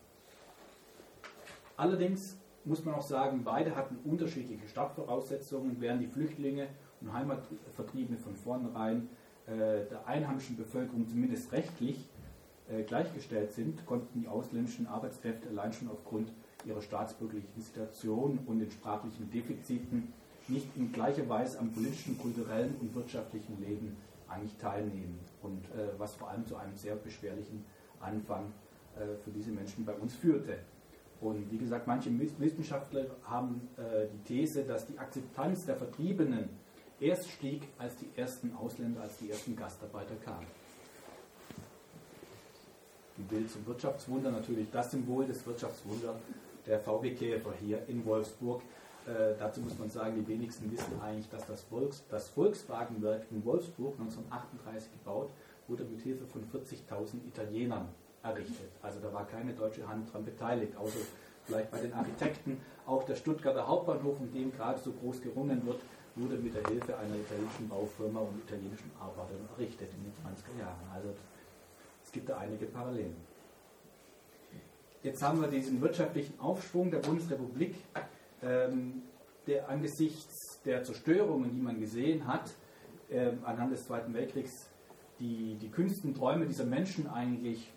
Allerdings muss man auch sagen, beide hatten unterschiedliche Startvoraussetzungen, während die Flüchtlinge und Heimatvertriebene von vornherein der einheimischen Bevölkerung zumindest rechtlich gleichgestellt sind, konnten die ausländischen Arbeitskräfte allein schon aufgrund ihrer staatsbürgerlichen Situation und den sprachlichen Defiziten nicht in gleicher Weise am politischen, kulturellen und wirtschaftlichen Leben eigentlich teilnehmen. Und was vor allem zu einem sehr beschwerlichen Anfang für diese Menschen bei uns führte. Und wie gesagt, manche Wissenschaftler haben die These, dass die Akzeptanz der Vertriebenen erst stieg, als die ersten Ausländer, als die ersten Gastarbeiter kamen. Ein Bild zum Wirtschaftswunder, natürlich das Symbol des Wirtschaftswunders, der VW Käfer hier in Wolfsburg. Dazu muss man sagen, die wenigsten wissen eigentlich, dass das Volkswagenwerk in Wolfsburg 1938 gebaut wurde mit Hilfe von 40.000 Italienern errichtet. Also da war keine deutsche Hand daran beteiligt, außer vielleicht bei den Architekten. Auch der Stuttgarter Hauptbahnhof, um den gerade so groß gerungen wird, wurde mit der Hilfe einer italienischen Baufirma und italienischen Arbeitern errichtet in den 20er Jahren. Also es gibt da einige Parallelen. Jetzt haben wir diesen wirtschaftlichen Aufschwung der Bundesrepublik, der angesichts der Zerstörungen, die man gesehen hat, anhand des Zweiten Weltkriegs, die kühnsten Träume dieser Menschen eigentlich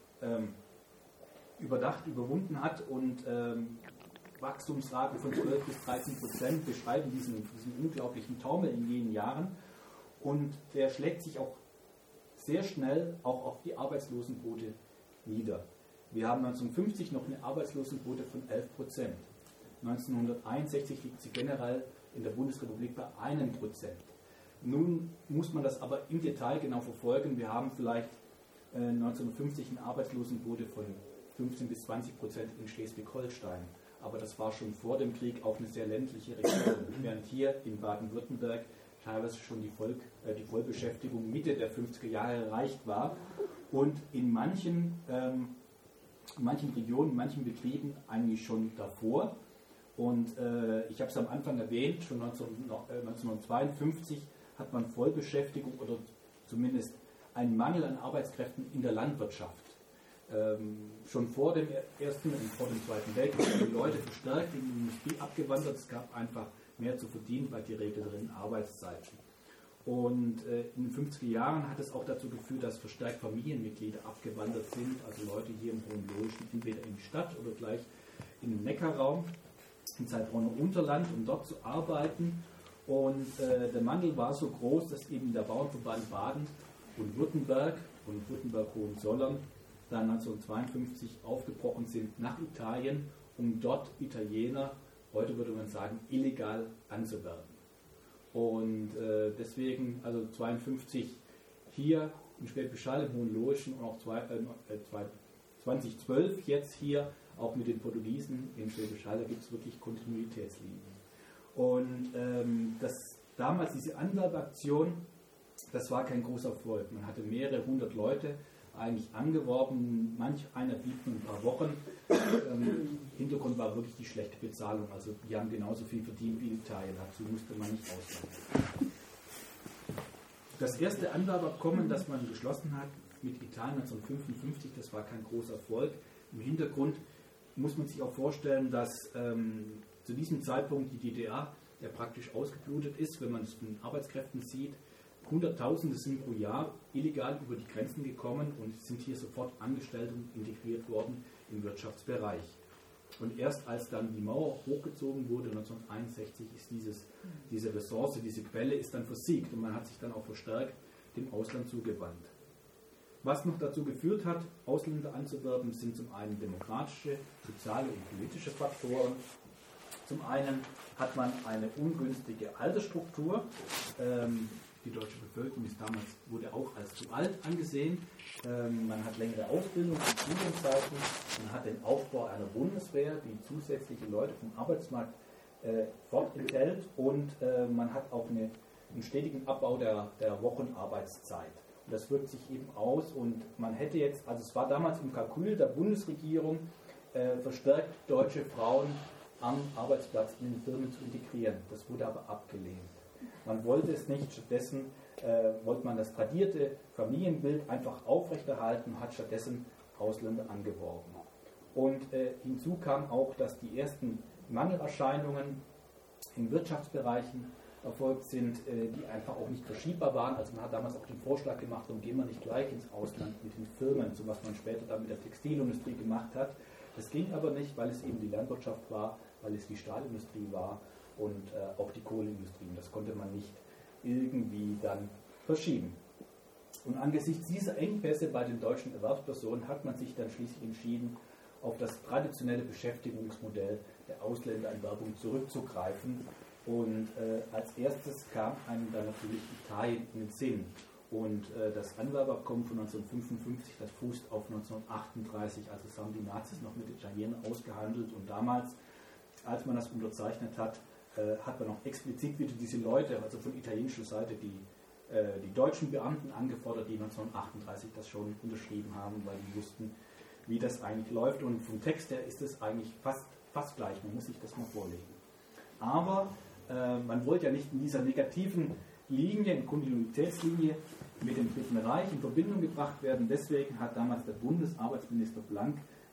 überwunden hat und Wachstumsraten von 12 bis 13% beschreiben diesen unglaublichen Taumel in jenen Jahren, und der schlägt sich auch sehr schnell auch auf die Arbeitslosenquote nieder. Wir haben 1950 noch eine Arbeitslosenquote von 11%. 1961 liegt sie generell in der Bundesrepublik bei 1%. Nun muss man das aber im Detail genau verfolgen. Wir haben vielleicht 1950 eine Arbeitslosenquote von 15 bis 20% in Schleswig-Holstein. Aber das war schon vor dem Krieg auch eine sehr ländliche Region, während hier in Baden-Württemberg teilweise schon die Vollbeschäftigung Mitte der 50er Jahre erreicht war und in manchen Regionen, in manchen Betrieben eigentlich schon davor. Und ich habe es am Anfang erwähnt, schon 1952 hat man Vollbeschäftigung oder zumindest einen Mangel an Arbeitskräften in der Landwirtschaft. Schon vor dem Ersten und vor dem Zweiten Weltkrieg sind die Leute verstärkt in die Industrie abgewandert. Es gab einfach mehr zu verdienen bei geregelteren Arbeitszeiten. Und in den 50er Jahren hat es auch dazu geführt, dass verstärkt Familienmitglieder abgewandert sind, also Leute hier im Hohenloischen, entweder in die Stadt oder gleich in den Neckarraum, ins Heilbronner Unterland, um dort zu arbeiten. Und der Mangel war so groß, dass eben der Bauernverband Baden und Württemberg Hohenzollern dann 1952 aufgebrochen sind nach Italien, um dort Italiener, heute würde man sagen, illegal anzuwerben. Und deswegen, also 1952 hier in Schwäbisch Hall im Hohenloischen und auch 2012 jetzt hier auch mit den Portugiesen in Schwäbisch Hall, da gibt es wirklich Kontinuitätslinien. Und damals diese Anwerbeaktion Das war kein großer Erfolg. Man hatte mehrere hundert Leute eigentlich angeworben, manch einer blieb nur ein paar Wochen. Hintergrund war wirklich die schlechte Bezahlung. Also die haben genauso viel verdient wie in Italien. Dazu musste man nicht auswandern. Das erste Anwerbeabkommen, das man geschlossen hat mit Italien 1955, das war kein großer Erfolg. Im Hintergrund muss man sich auch vorstellen, dass zu diesem Zeitpunkt die DDR ja praktisch ausgeblutet ist, wenn man es von Arbeitskräften sieht. Hunderttausende sind pro Jahr illegal über die Grenzen gekommen und sind hier sofort angestellt und integriert worden im Wirtschaftsbereich. Und erst als dann die Mauer hochgezogen wurde, 1961, ist diese Ressource, diese Quelle ist dann versiegt und man hat sich dann auch verstärkt dem Ausland zugewandt. Was noch dazu geführt hat, Ausländer anzuwerben, sind zum einen demokratische, soziale und politische Faktoren. Zum einen hat man eine ungünstige Altersstruktur. Die deutsche Bevölkerung wurde auch als zu alt angesehen. Man hat längere Ausbildung und Studienzeiten. Man hat den Aufbau einer Bundeswehr, die zusätzliche Leute vom Arbeitsmarkt fortenthält. Und man hat auch einen stetigen Abbau der Wochenarbeitszeit. Und das wirkt sich eben aus. Und man hätte jetzt, also es war damals im Kalkül der Bundesregierung, verstärkt deutsche Frauen am Arbeitsplatz in den Firmen zu integrieren. Das wurde aber abgelehnt. Man wollte es nicht, stattdessen wollte man das tradierte Familienbild einfach aufrechterhalten und hat stattdessen Ausländer angeworben. Und hinzu kam auch, dass die ersten Mangelerscheinungen in Wirtschaftsbereichen erfolgt sind, die einfach auch nicht verschiebbar waren. Also man hat damals auch den Vorschlag gemacht, warum gehen wir nicht gleich ins Ausland mit den Firmen, so was man später dann mit der Textilindustrie gemacht hat. Das ging aber nicht, weil es eben die Landwirtschaft war, weil es die Stahlindustrie war und auch die Kohleindustrie. Das konnte man nicht irgendwie dann verschieben. Und angesichts dieser Engpässe bei den deutschen Erwerbspersonen hat man sich dann schließlich entschieden, auf das traditionelle Beschäftigungsmodell der Ausländeranwerbung zurückzugreifen. Und als erstes kam einem dann natürlich Italien in den Sinn. Und das Anwerbeabkommen von 1955, das fußt auf 1938, also das haben die Nazis noch mit den Italienern ausgehandelt. Und damals, als man das unterzeichnet hat, hat man auch explizit wieder diese Leute, also von italienischer Seite, die deutschen Beamten angefordert, die 1938 das schon unterschrieben haben, weil die wussten, wie das eigentlich läuft. Und vom Text her ist es eigentlich fast gleich, man muss sich das mal vorlegen. Aber man wollte ja nicht in dieser negativen Linie, Kontinuitätslinie mit dem Dritten Reich in Verbindung gebracht werden. Deswegen hat damals der Bundesarbeitsminister Blank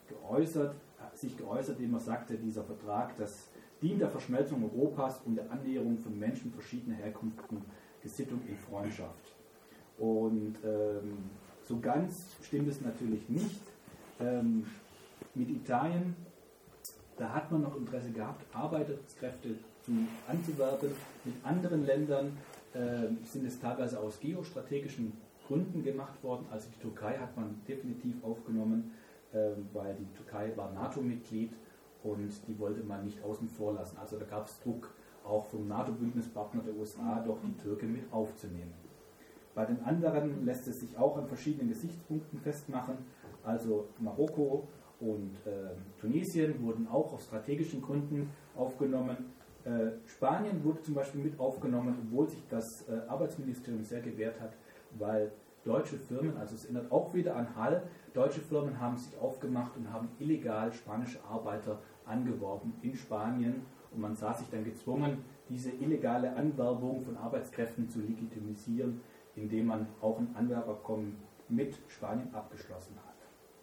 sich geäußert, indem er sagte, dieser Vertrag, das dient der Verschmelzung Europas und der Annäherung von Menschen verschiedener Herkunft und Gesittung in Freundschaft. Und so ganz stimmt es natürlich nicht. Mit Italien, da hat man noch Interesse gehabt, Arbeitskräfte anzuwerben. Mit anderen Ländern sind es teilweise aus geostrategischen Gründen gemacht worden. Also die Türkei hat man definitiv aufgenommen, weil die Türkei war NATO-Mitglied und die wollte man nicht außen vor lassen. Also da gab es Druck auch vom NATO-Bündnispartner der USA, doch die Türken mit aufzunehmen. Bei den anderen lässt es sich auch an verschiedenen Gesichtspunkten festmachen. Also Marokko und Tunesien wurden auch aus strategischen Gründen aufgenommen. Spanien wurde zum Beispiel mit aufgenommen, obwohl sich das Arbeitsministerium sehr gewehrt hat, weil deutsche Firmen, also es erinnert auch wieder an Hall, deutsche Firmen haben sich aufgemacht und haben illegal spanische Arbeiter angeworben in Spanien und man sah sich dann gezwungen, diese illegale Anwerbung von Arbeitskräften zu legitimisieren, indem man auch ein Anwerbeabkommen mit Spanien abgeschlossen hat.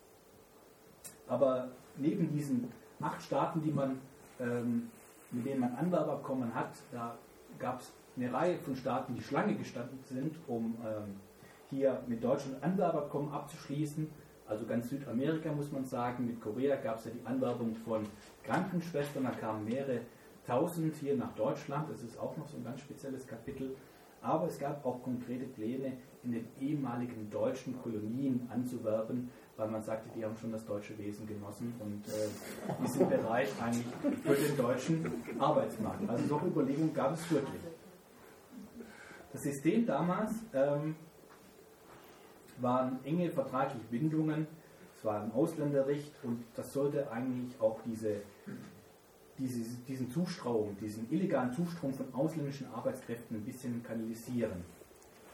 Aber neben diesen 8 Staaten, mit denen man Anwerbeabkommen hat, da gab es eine Reihe von Staaten, die Schlange gestanden sind, um hier mit Deutschland Anwerbeabkommen abzuschließen. Also ganz Südamerika muss man sagen, mit Korea gab es ja die Anwerbung von Krankenschwestern, da kamen mehrere tausend hier nach Deutschland, das ist auch noch so ein ganz spezielles Kapitel. Aber es gab auch konkrete Pläne, in den ehemaligen deutschen Kolonien anzuwerben, weil man sagte, die haben schon das deutsche Wesen genossen und die sind bereit eigentlich für den deutschen Arbeitsmarkt. Also solche Überlegungen gab es wirklich. Das System damals waren enge vertragliche Bindungen, es war ein Ausländerrecht und das sollte eigentlich auch diesen Zustrom, diesen illegalen Zustrom von ausländischen Arbeitskräften ein bisschen kanalisieren.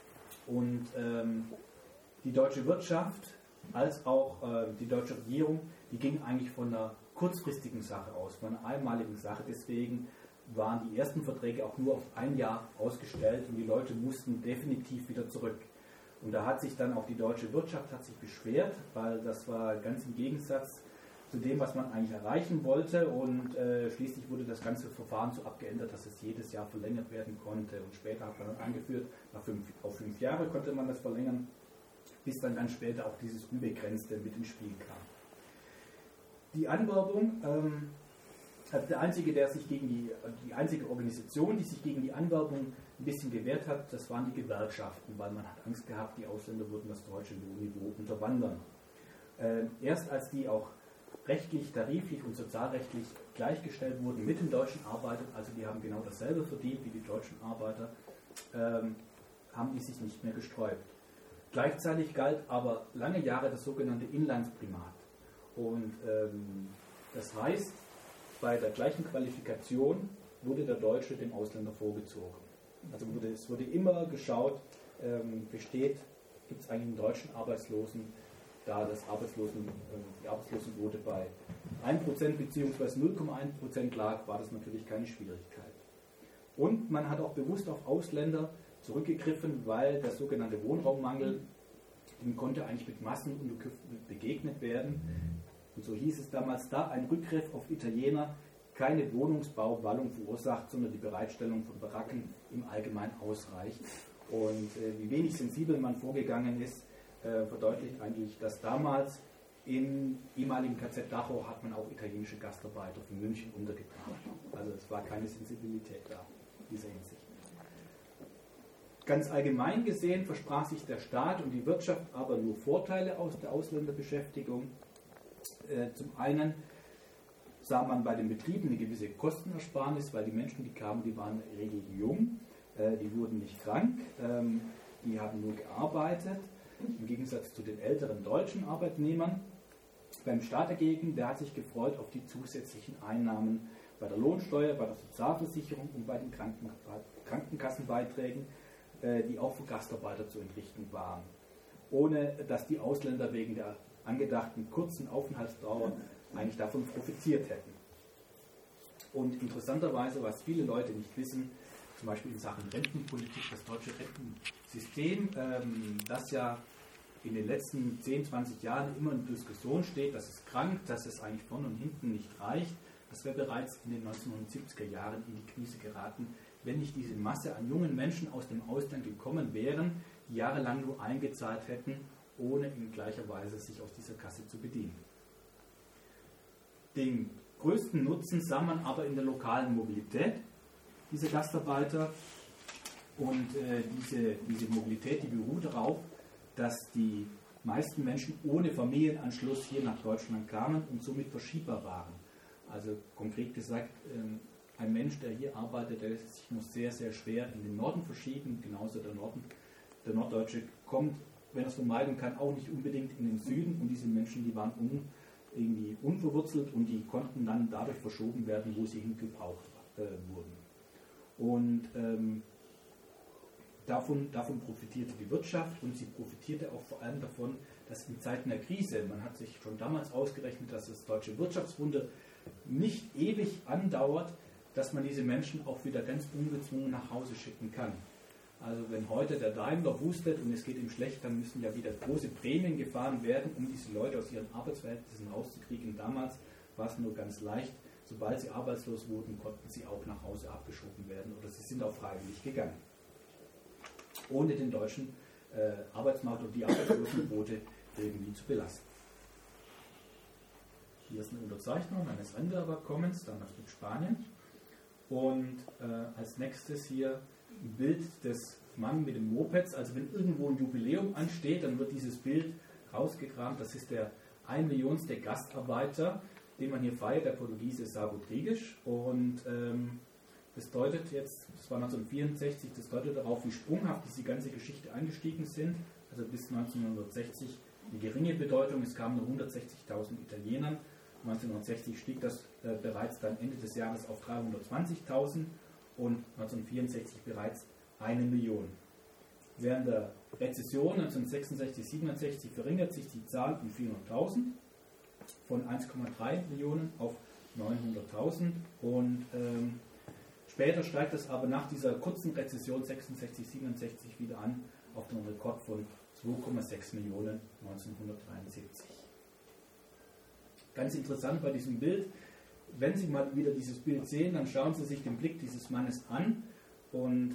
Und die deutsche Wirtschaft als auch die deutsche Regierung, die ging eigentlich von einer kurzfristigen Sache aus, von einer einmaligen Sache. Deswegen waren die ersten Verträge auch nur auf ein Jahr ausgestellt und die Leute mussten definitiv wieder zurück. Und da hat sich dann auch die deutsche Wirtschaft hat sich beschwert, weil das war ganz im Gegensatz zu dem, was man eigentlich erreichen wollte. Und schließlich wurde das ganze Verfahren so abgeändert, dass es jedes Jahr verlängert werden konnte. Und später hat man dann angeführt, auf 5 Jahre konnte man das verlängern, bis dann ganz später auch dieses Unbegrenzte mit ins Spiel kam. Die Anwerbung, die einzige Organisation, die sich gegen die Anwerbung ein bisschen gewehrt hat, das waren die Gewerkschaften, weil man hat Angst gehabt, die Ausländer würden das deutsche Lohnniveau unterwandern. Erst als die auch rechtlich, tariflich und sozialrechtlich gleichgestellt wurden mit den deutschen Arbeitern, also die haben genau dasselbe verdient wie die deutschen Arbeiter, haben die sich nicht mehr gesträubt. Gleichzeitig galt aber lange Jahre das sogenannte Inlandsprimat. Und das heißt, bei der gleichen Qualifikation wurde der Deutsche dem Ausländer vorgezogen. Also es wurde immer geschaut, gibt es eigentlich einen deutschen Arbeitslosen, da die Arbeitslosenquote bei 1% bzw. 0,1% lag, war das natürlich keine Schwierigkeit. Und man hat auch bewusst auf Ausländer zurückgegriffen, weil der sogenannte Wohnraummangel, dem konnte eigentlich mit Massenunterkünften begegnet werden. Und so hieß es damals, da ein Rückgriff auf Italiener keine Wohnungsbauwallung verursacht, sondern die Bereitstellung von Baracken im Allgemeinen ausreicht. Und wie wenig sensibel man vorgegangen ist, verdeutlicht eigentlich, dass damals im ehemaligen KZ Dachau hat man auch italienische Gastarbeiter von München untergebracht. Also es war keine Sensibilität da in dieser Hinsicht. Ganz allgemein gesehen versprach sich der Staat und die Wirtschaft aber nur Vorteile aus der Ausländerbeschäftigung. Zum einen sah man bei den Betrieben eine gewisse Kostenersparnis, weil die Menschen, die kamen, die waren in der Regel jung, die wurden nicht krank, die haben nur gearbeitet, im Gegensatz zu den älteren deutschen Arbeitnehmern. Beim Staat dagegen, der hat sich gefreut auf die zusätzlichen Einnahmen bei der Lohnsteuer, bei der Sozialversicherung und bei den Krankenkassenbeiträgen, die auch für Gastarbeiter zu entrichten waren, ohne dass die Ausländer wegen der angedachten kurzen Aufenthaltsdauer eigentlich davon profitiert hätten. Und interessanterweise, was viele Leute nicht wissen, zum Beispiel in Sachen Rentenpolitik, das deutsche Rentensystem, das ja in den letzten 10, 20 Jahren immer in Diskussion steht, dass es krankt, dass es eigentlich vorne und hinten nicht reicht, das wäre bereits in den 1970er Jahren in die Krise geraten, wenn nicht diese Masse an jungen Menschen aus dem Ausland gekommen wären, die jahrelang nur eingezahlt hätten, ohne in gleicher Weise sich aus dieser Kasse zu bedienen. Den größten Nutzen sah man aber in der lokalen Mobilität dieser Gastarbeiter. Und diese Mobilität, die beruht darauf, dass die meisten Menschen ohne Familienanschluss hier nach Deutschland kamen und somit verschiebbar waren. Also konkret gesagt, ein Mensch, der hier arbeitet, der lässt sich nur sehr, sehr schwer in den Norden verschieben. Genauso der Norddeutsche kommt, wenn er es vermeiden kann, auch nicht unbedingt in den Süden. Und diese Menschen, die waren irgendwie unverwurzelt und die konnten dann dadurch verschoben werden, wo sie hingebraucht wurden. Und davon profitierte die Wirtschaft und sie profitierte auch vor allem davon, dass in Zeiten der Krise, man hat sich schon damals ausgerechnet, dass das deutsche Wirtschaftswunder nicht ewig andauert, dass man diese Menschen auch wieder ganz ungezwungen nach Hause schicken kann. Also wenn heute der Daimler hustet und es geht ihm schlecht, dann müssen ja wieder große Prämien gefahren werden, um diese Leute aus ihren Arbeitsverhältnissen rauszukriegen. Damals war es nur ganz leicht, sobald sie arbeitslos wurden, konnten sie auch nach Hause abgeschoben werden oder sie sind auch freiwillig gegangen. Ohne den deutschen Arbeitsmarkt und die Arbeitslosenquote irgendwie zu belasten. Hier ist eine Unterzeichnung eines Rentenabkommens, damals mit Spanien. Und als nächstes hier ein Bild des Mann mit dem Mopeds. Also wenn irgendwo ein Jubiläum ansteht, dann wird dieses Bild rausgekramt. Das ist der 1 Millionste Gastarbeiter, den man hier feiert, der Portugiese Sá Rodrigues. Und das deutet jetzt, das war 1964, das deutet darauf, wie sprunghaft diese ganze Geschichte eingestiegen sind. Also bis 1960 eine geringe Bedeutung. Es kamen nur 160.000 Italienern. 1960 stieg das bereits dann Ende des Jahres auf 320.000 und 1964 bereits 1 Million. Während der Rezession 1966, 67 verringert sich die Zahl um 400.000 von 1,3 Millionen auf 900.000 und später steigt es aber nach dieser kurzen Rezession 66, 67 wieder an auf den Rekord von 2,6 Millionen 1973. Ganz interessant bei diesem Bild, wenn Sie mal wieder dieses Bild sehen, dann schauen Sie sich den Blick dieses Mannes an und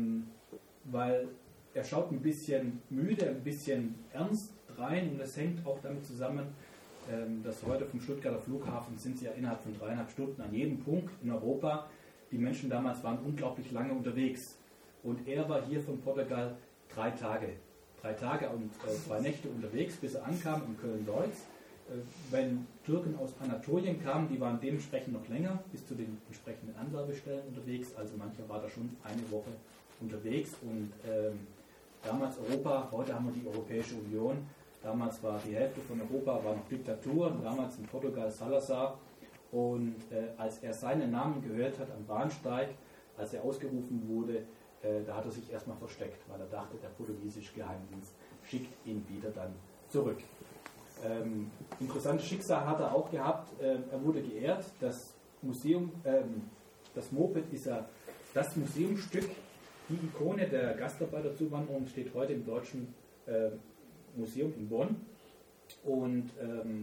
weil er schaut ein bisschen müde, ein bisschen ernst rein und das hängt auch damit zusammen, dass heute vom Stuttgarter Flughafen sind Sie ja innerhalb von 3,5 Stunden an jedem Punkt in Europa. Die Menschen damals waren unglaublich lange unterwegs und er war hier von Portugal 3 Tage. 3 Tage und 2 Nächte unterwegs, bis er ankam in Köln-Deutz. Wenn Türken aus Anatolien kamen, die waren dementsprechend noch länger, bis zu den entsprechenden Anwerbestellen unterwegs. Also mancher war da schon eine Woche unterwegs. Und damals Europa, heute haben wir die Europäische Union. Damals war die Hälfte von Europa war noch Diktatur. Damals in Portugal Salazar. Und als er seinen Namen gehört hat am Bahnsteig, als er ausgerufen wurde, da hat er sich erstmal versteckt, weil er dachte, der portugiesische Geheimdienst schickt ihn wieder dann zurück. Interessantes Schicksal hat er auch gehabt. Er wurde geehrt. Das Museum, das Moped ist ja das Museumsstück. Die Ikone der Gastarbeiterzuwanderung steht heute im Deutschen Museum in Bonn. Und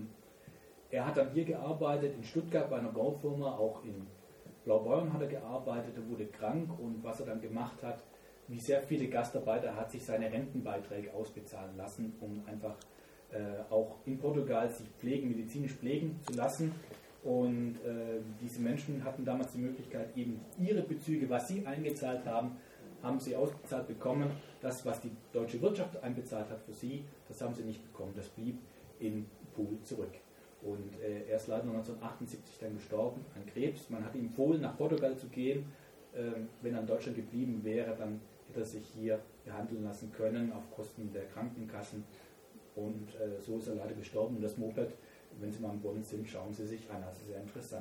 er hat dann hier gearbeitet, in Stuttgart bei einer Baufirma, auch in Blaubeuren hat er gearbeitet, er wurde krank und was er dann gemacht hat, wie sehr viele Gastarbeiter, hat sich seine Rentenbeiträge ausbezahlen lassen, um einfach auch in Portugal sich medizinisch pflegen zu lassen. Und diese Menschen hatten damals die Möglichkeit, eben ihre Bezüge, was sie eingezahlt haben, haben sie ausbezahlt bekommen. Das, was die deutsche Wirtschaft einbezahlt hat für sie, das haben sie nicht bekommen. Das blieb im Pool zurück. Und er ist leider 1978 dann gestorben an Krebs. Man hat ihm empfohlen, nach Portugal zu gehen. Wenn er in Deutschland geblieben wäre, dann hätte er sich hier behandeln lassen können auf Kosten der Krankenkassen. Und so ist er leider gestorben. Und das Moped, wenn Sie mal in Bonn sind, schauen Sie sich an. Das ist sehr interessant.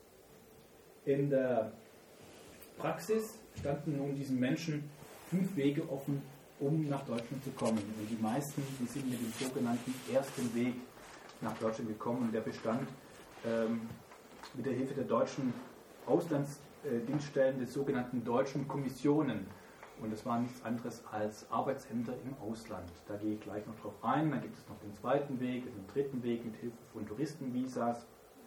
In der Praxis standen nun diesen Menschen 5 Wege offen, um nach Deutschland zu kommen. Und die meisten, die sind mit dem sogenannten ersten Weg nach Deutschland gekommen und der bestand mit der Hilfe der deutschen Auslandsdienststellen, des sogenannten deutschen Kommissionen. Und das war nichts anderes als Arbeitsämter im Ausland. Da gehe ich gleich noch drauf ein. Dann gibt es noch den zweiten Weg, den dritten Weg mit Hilfe von Touristenvisas.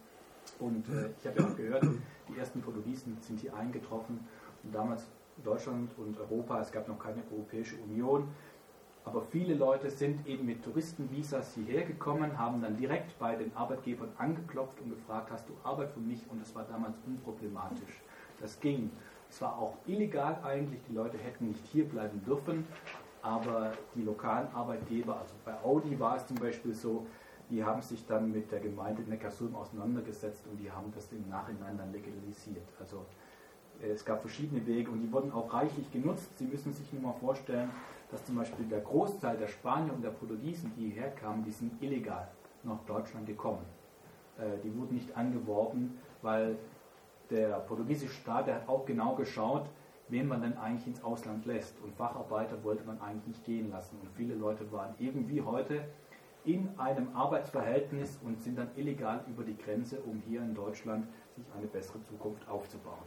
Und ich habe ja auch gehört, die ersten Portugiesen sind hier eingetroffen. Und damals Deutschland und Europa, es gab noch keine Europäische Union. Aber viele Leute sind eben mit Touristenvisas hierher gekommen, haben dann direkt bei den Arbeitgebern angeklopft und gefragt, hast du Arbeit für mich? Und das war damals unproblematisch. Das ging. Es war auch illegal eigentlich, die Leute hätten nicht hier bleiben dürfen, aber die lokalen Arbeitgeber, also bei Audi war es zum Beispiel so, die haben sich dann mit der Gemeinde Neckarsulm auseinandergesetzt und die haben das im Nachhinein dann legalisiert. Also es gab verschiedene Wege und die wurden auch reichlich genutzt. Sie müssen sich nur mal vorstellen, dass zum Beispiel der Großteil der Spanier und der Portugiesen, die hierher kamen, die sind illegal nach Deutschland gekommen. Die wurden nicht angeworben, weil der portugiesische Staat, der hat auch genau geschaut, wen man denn eigentlich ins Ausland lässt. Und Facharbeiter wollte man eigentlich nicht gehen lassen. Und viele Leute waren eben wie heute in einem Arbeitsverhältnis und sind dann illegal über die Grenze, um hier in Deutschland sich eine bessere Zukunft aufzubauen.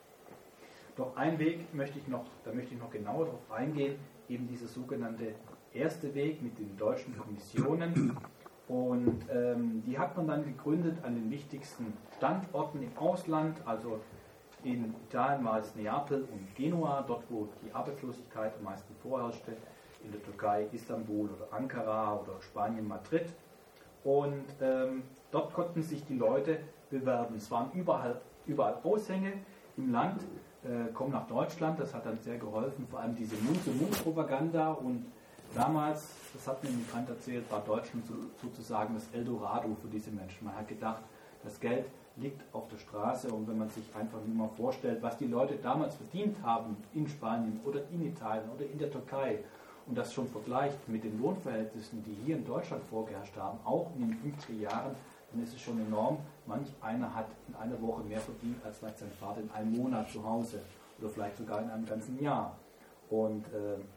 Doch einen Weg möchte ich noch genauer darauf eingehen, eben dieser sogenannte erste Weg mit den deutschen Kommissionen. Und die hat man dann gegründet an den wichtigsten Standorten im Ausland, also in Italien war es Neapel und Genua, dort wo die Arbeitslosigkeit am meisten vorherrschte, in der Türkei Istanbul oder Ankara oder Spanien Madrid. Und dort konnten sich die Leute bewerben. Es waren überall Aushänge im Land, komm nach Deutschland, das hat dann sehr geholfen, vor allem diese Mund-zu-Mund-Propaganda und damals, das hat mir ein Migrant erzählt, war Deutschland sozusagen das Eldorado für diese Menschen. Man hat gedacht, das Geld liegt auf der Straße und wenn man sich einfach nur mal vorstellt, was die Leute damals verdient haben in Spanien oder in Italien oder in der Türkei und das schon vergleicht mit den Lohnverhältnissen, die hier in Deutschland vorgeherrscht haben, auch in den 50er Jahren, dann ist es schon enorm. Manch einer hat in einer Woche mehr verdient als vielleicht sein Vater in einem Monat zu Hause oder vielleicht sogar in einem ganzen Jahr. Und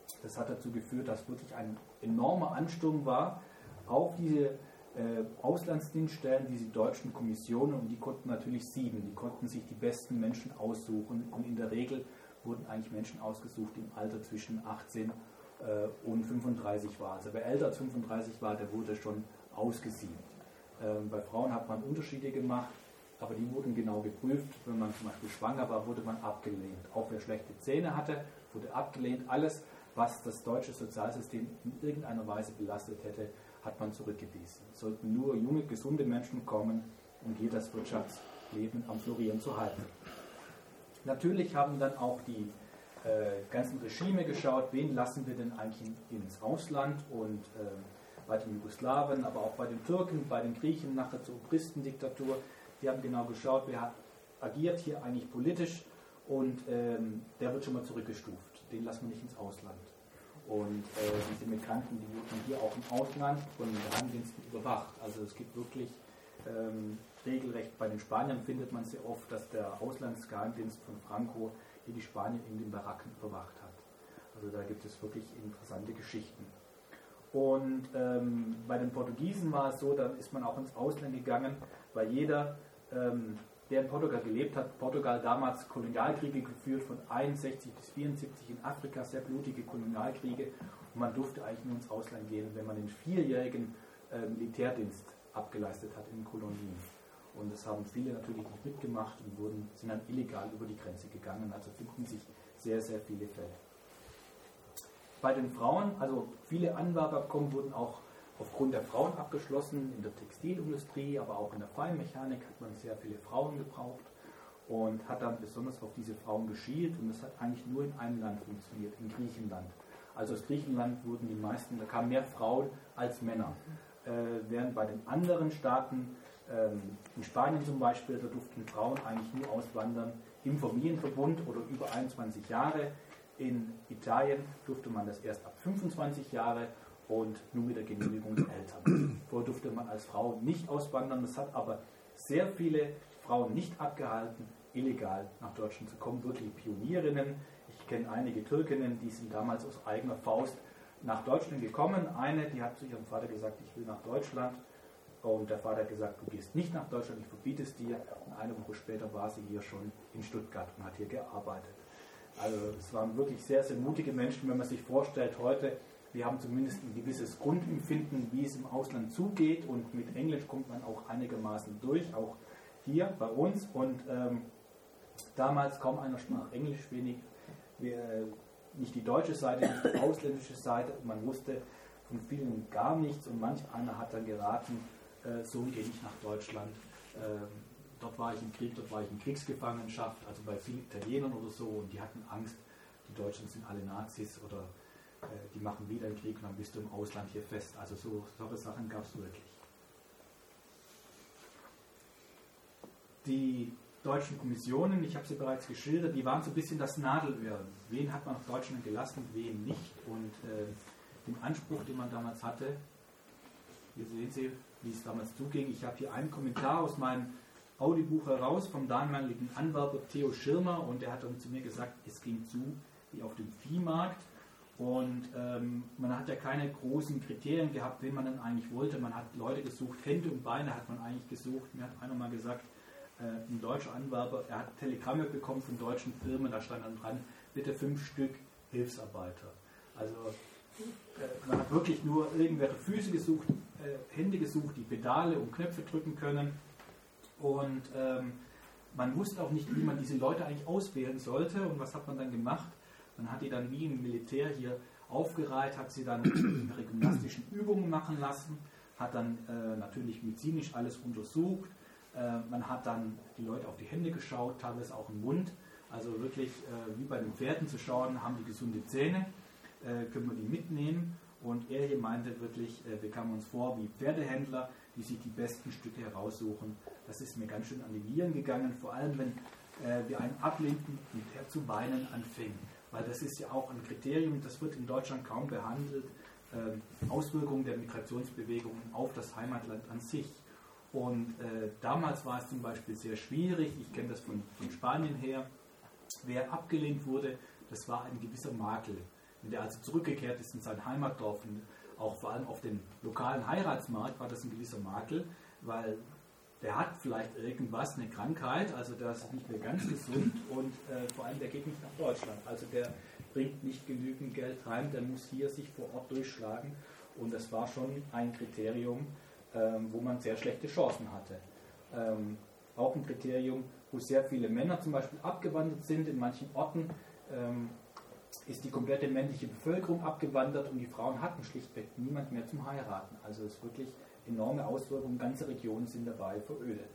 Das hat dazu geführt, dass wirklich ein enormer Ansturm war auf diese Auslandsdienststellen, diese deutschen Kommissionen, und die konnten natürlich sieben, die konnten sich die besten Menschen aussuchen, und in der Regel wurden eigentlich Menschen ausgesucht im Alter zwischen 18 und 35 war. Also wer älter als 35 war, der wurde schon ausgesiebt. Bei Frauen hat man Unterschiede gemacht, aber die wurden genau geprüft. Wenn man zum Beispiel schwanger war, wurde man abgelehnt. Auch wer schlechte Zähne hatte, wurde abgelehnt. Alles, was das deutsche Sozialsystem in irgendeiner Weise belastet hätte, hat man zurückgewiesen. Es sollten nur junge, gesunde Menschen kommen, um hier das Wirtschaftsleben am Florieren zu halten. Natürlich haben dann auch die ganzen Regime geschaut, wen lassen wir denn eigentlich ins Ausland, und bei den Jugoslawen, aber auch bei den Türken, bei den Griechen nach der Obristendiktatur, die haben genau geschaut, wer agiert hier eigentlich politisch, und der wird schon mal zurückgestuft, den lassen wir nicht ins Ausland. Und diese Migranten, die wurden hier auch im Ausland von den Geheimdiensten überwacht. Also es gibt wirklich regelrecht, bei den Spaniern findet man sehr oft, dass der Auslandsgeheimdienst von Franco hier die Spanier in den Baracken überwacht hat. Also da gibt es wirklich interessante Geschichten. Und bei den Portugiesen war es so, da ist man auch ins Ausland gegangen, weil jeder, der in Portugal gelebt hat, Portugal damals Kolonialkriege geführt von 61 bis 74 in Afrika, sehr blutige Kolonialkriege, und man durfte eigentlich nur ins Ausland gehen, wenn man den 4-jährigen Militärdienst abgeleistet hat in Kolonien. Und das haben viele natürlich nicht mitgemacht und sind dann illegal über die Grenze gegangen. Also finden sich sehr, sehr viele Fälle. Bei den Frauen, also viele Anwerbeabkommen wurden auch aufgrund der Frauen abgeschlossen, in der Textilindustrie, aber auch in der Feinmechanik hat man sehr viele Frauen gebraucht und hat dann besonders auf diese Frauen geschielt, und das hat eigentlich nur in einem Land funktioniert, in Griechenland. Also aus Griechenland wurden die meisten, da kamen mehr Frauen als Männer. Während bei den anderen Staaten, in Spanien zum Beispiel, da durften Frauen eigentlich nur auswandern im Familienverbund oder über 21 Jahre. In Italien durfte man das erst ab 25 Jahre und nur mit der Genehmigung der Eltern. Vorher durfte man als Frau nicht auswandern. Das hat aber sehr viele Frauen nicht abgehalten, illegal nach Deutschland zu kommen. Wirklich Pionierinnen. Ich kenne einige Türkinnen, die sind damals aus eigener Faust nach Deutschland gekommen. Eine, die hat zu ihrem Vater gesagt, ich will nach Deutschland. Und der Vater hat gesagt, du gehst nicht nach Deutschland, ich verbiete es dir. Und eine Woche später war sie hier schon in Stuttgart und hat hier gearbeitet. Also es waren wirklich sehr, sehr mutige Menschen, wenn man sich vorstellt heute, wir haben zumindest ein gewisses Grundempfinden, wie es im Ausland zugeht, und mit Englisch kommt man auch einigermaßen durch, auch hier bei uns. Und damals kaum einer sprach Englisch, wenig, nicht die deutsche Seite, nicht die ausländische Seite. Man wusste von vielen gar nichts, und manch einer hat dann geraten, Sohn, geh nicht nach Deutschland. Dort war ich im Krieg, dort war ich in Kriegsgefangenschaft, also bei vielen Italienern oder so, und die hatten Angst, die Deutschen sind alle Nazis oder die machen wieder einen Krieg, und dann bist du im Ausland hier fest. Also solche Sachen gab es wirklich. Die deutschen Kommissionen, ich habe sie bereits geschildert, die waren so ein bisschen das Nadelöhr. Wen hat man nach Deutschland gelassen, wen nicht, und den Anspruch, den man damals hatte, hier sehen Sie, wie es damals zuging. Ich habe hier einen Kommentar aus meinem Audiobuch heraus vom damaligen Anwerber Theo Schirmer, und er hat dann zu mir gesagt, es ging zu wie auf dem Viehmarkt, und man hat ja keine großen Kriterien gehabt, wen man dann eigentlich wollte. Man hat Leute gesucht, Hände und Beine hat man eigentlich gesucht. Mir hat einer mal gesagt, ein deutscher Anwerber, er hat Telegramme bekommen von deutschen Firmen, da stand dann dran, bitte 5 Stück Hilfsarbeiter. Also man hat wirklich nur irgendwelche Füße gesucht, Hände gesucht, die Pedale und Knöpfe drücken können, und man wusste auch nicht, wie man diese Leute eigentlich auswählen sollte. Und was hat man dann gemacht? Man hat die dann wie im Militär hier aufgereiht, hat sie dann ihre gymnastischen Übungen machen lassen, hat dann natürlich medizinisch alles untersucht. Man hat dann die Leute auf die Hände geschaut, teilweise auch im Mund. Also wirklich wie bei den Pferden zu schauen, haben die gesunde Zähne, können wir die mitnehmen. Und er hier meinte wirklich, wir kamen uns vor wie Pferdehändler, die sich die besten Stücke heraussuchen. Das ist mir ganz schön an die Nieren gegangen, vor allem wenn wir einen ablehnten und der zu weinen anfing. Weil das ist ja auch ein Kriterium, das wird in Deutschland kaum behandelt, Auswirkungen der Migrationsbewegungen auf das Heimatland an sich. Und damals war es zum Beispiel sehr schwierig, ich kenne das von Spanien her, wer abgelehnt wurde, das war ein gewisser Makel. Wenn der also zurückgekehrt ist in sein Heimatdorf und auch vor allem auf den lokalen Heiratsmarkt, war das ein gewisser Makel, weil der hat vielleicht irgendwas, eine Krankheit, also der ist nicht mehr ganz gesund und vor allem der geht nicht nach Deutschland. Also der bringt nicht genügend Geld heim, der muss hier sich vor Ort durchschlagen und das war schon ein Kriterium, wo man sehr schlechte Chancen hatte. Auch ein Kriterium, wo sehr viele Männer zum Beispiel abgewandert sind. In manchen Orten ist die komplette männliche Bevölkerung abgewandert und die Frauen hatten schlichtweg niemand mehr zum Heiraten. Also es ist wirklich enorme Auswirkungen, ganze Regionen sind dabei verödet.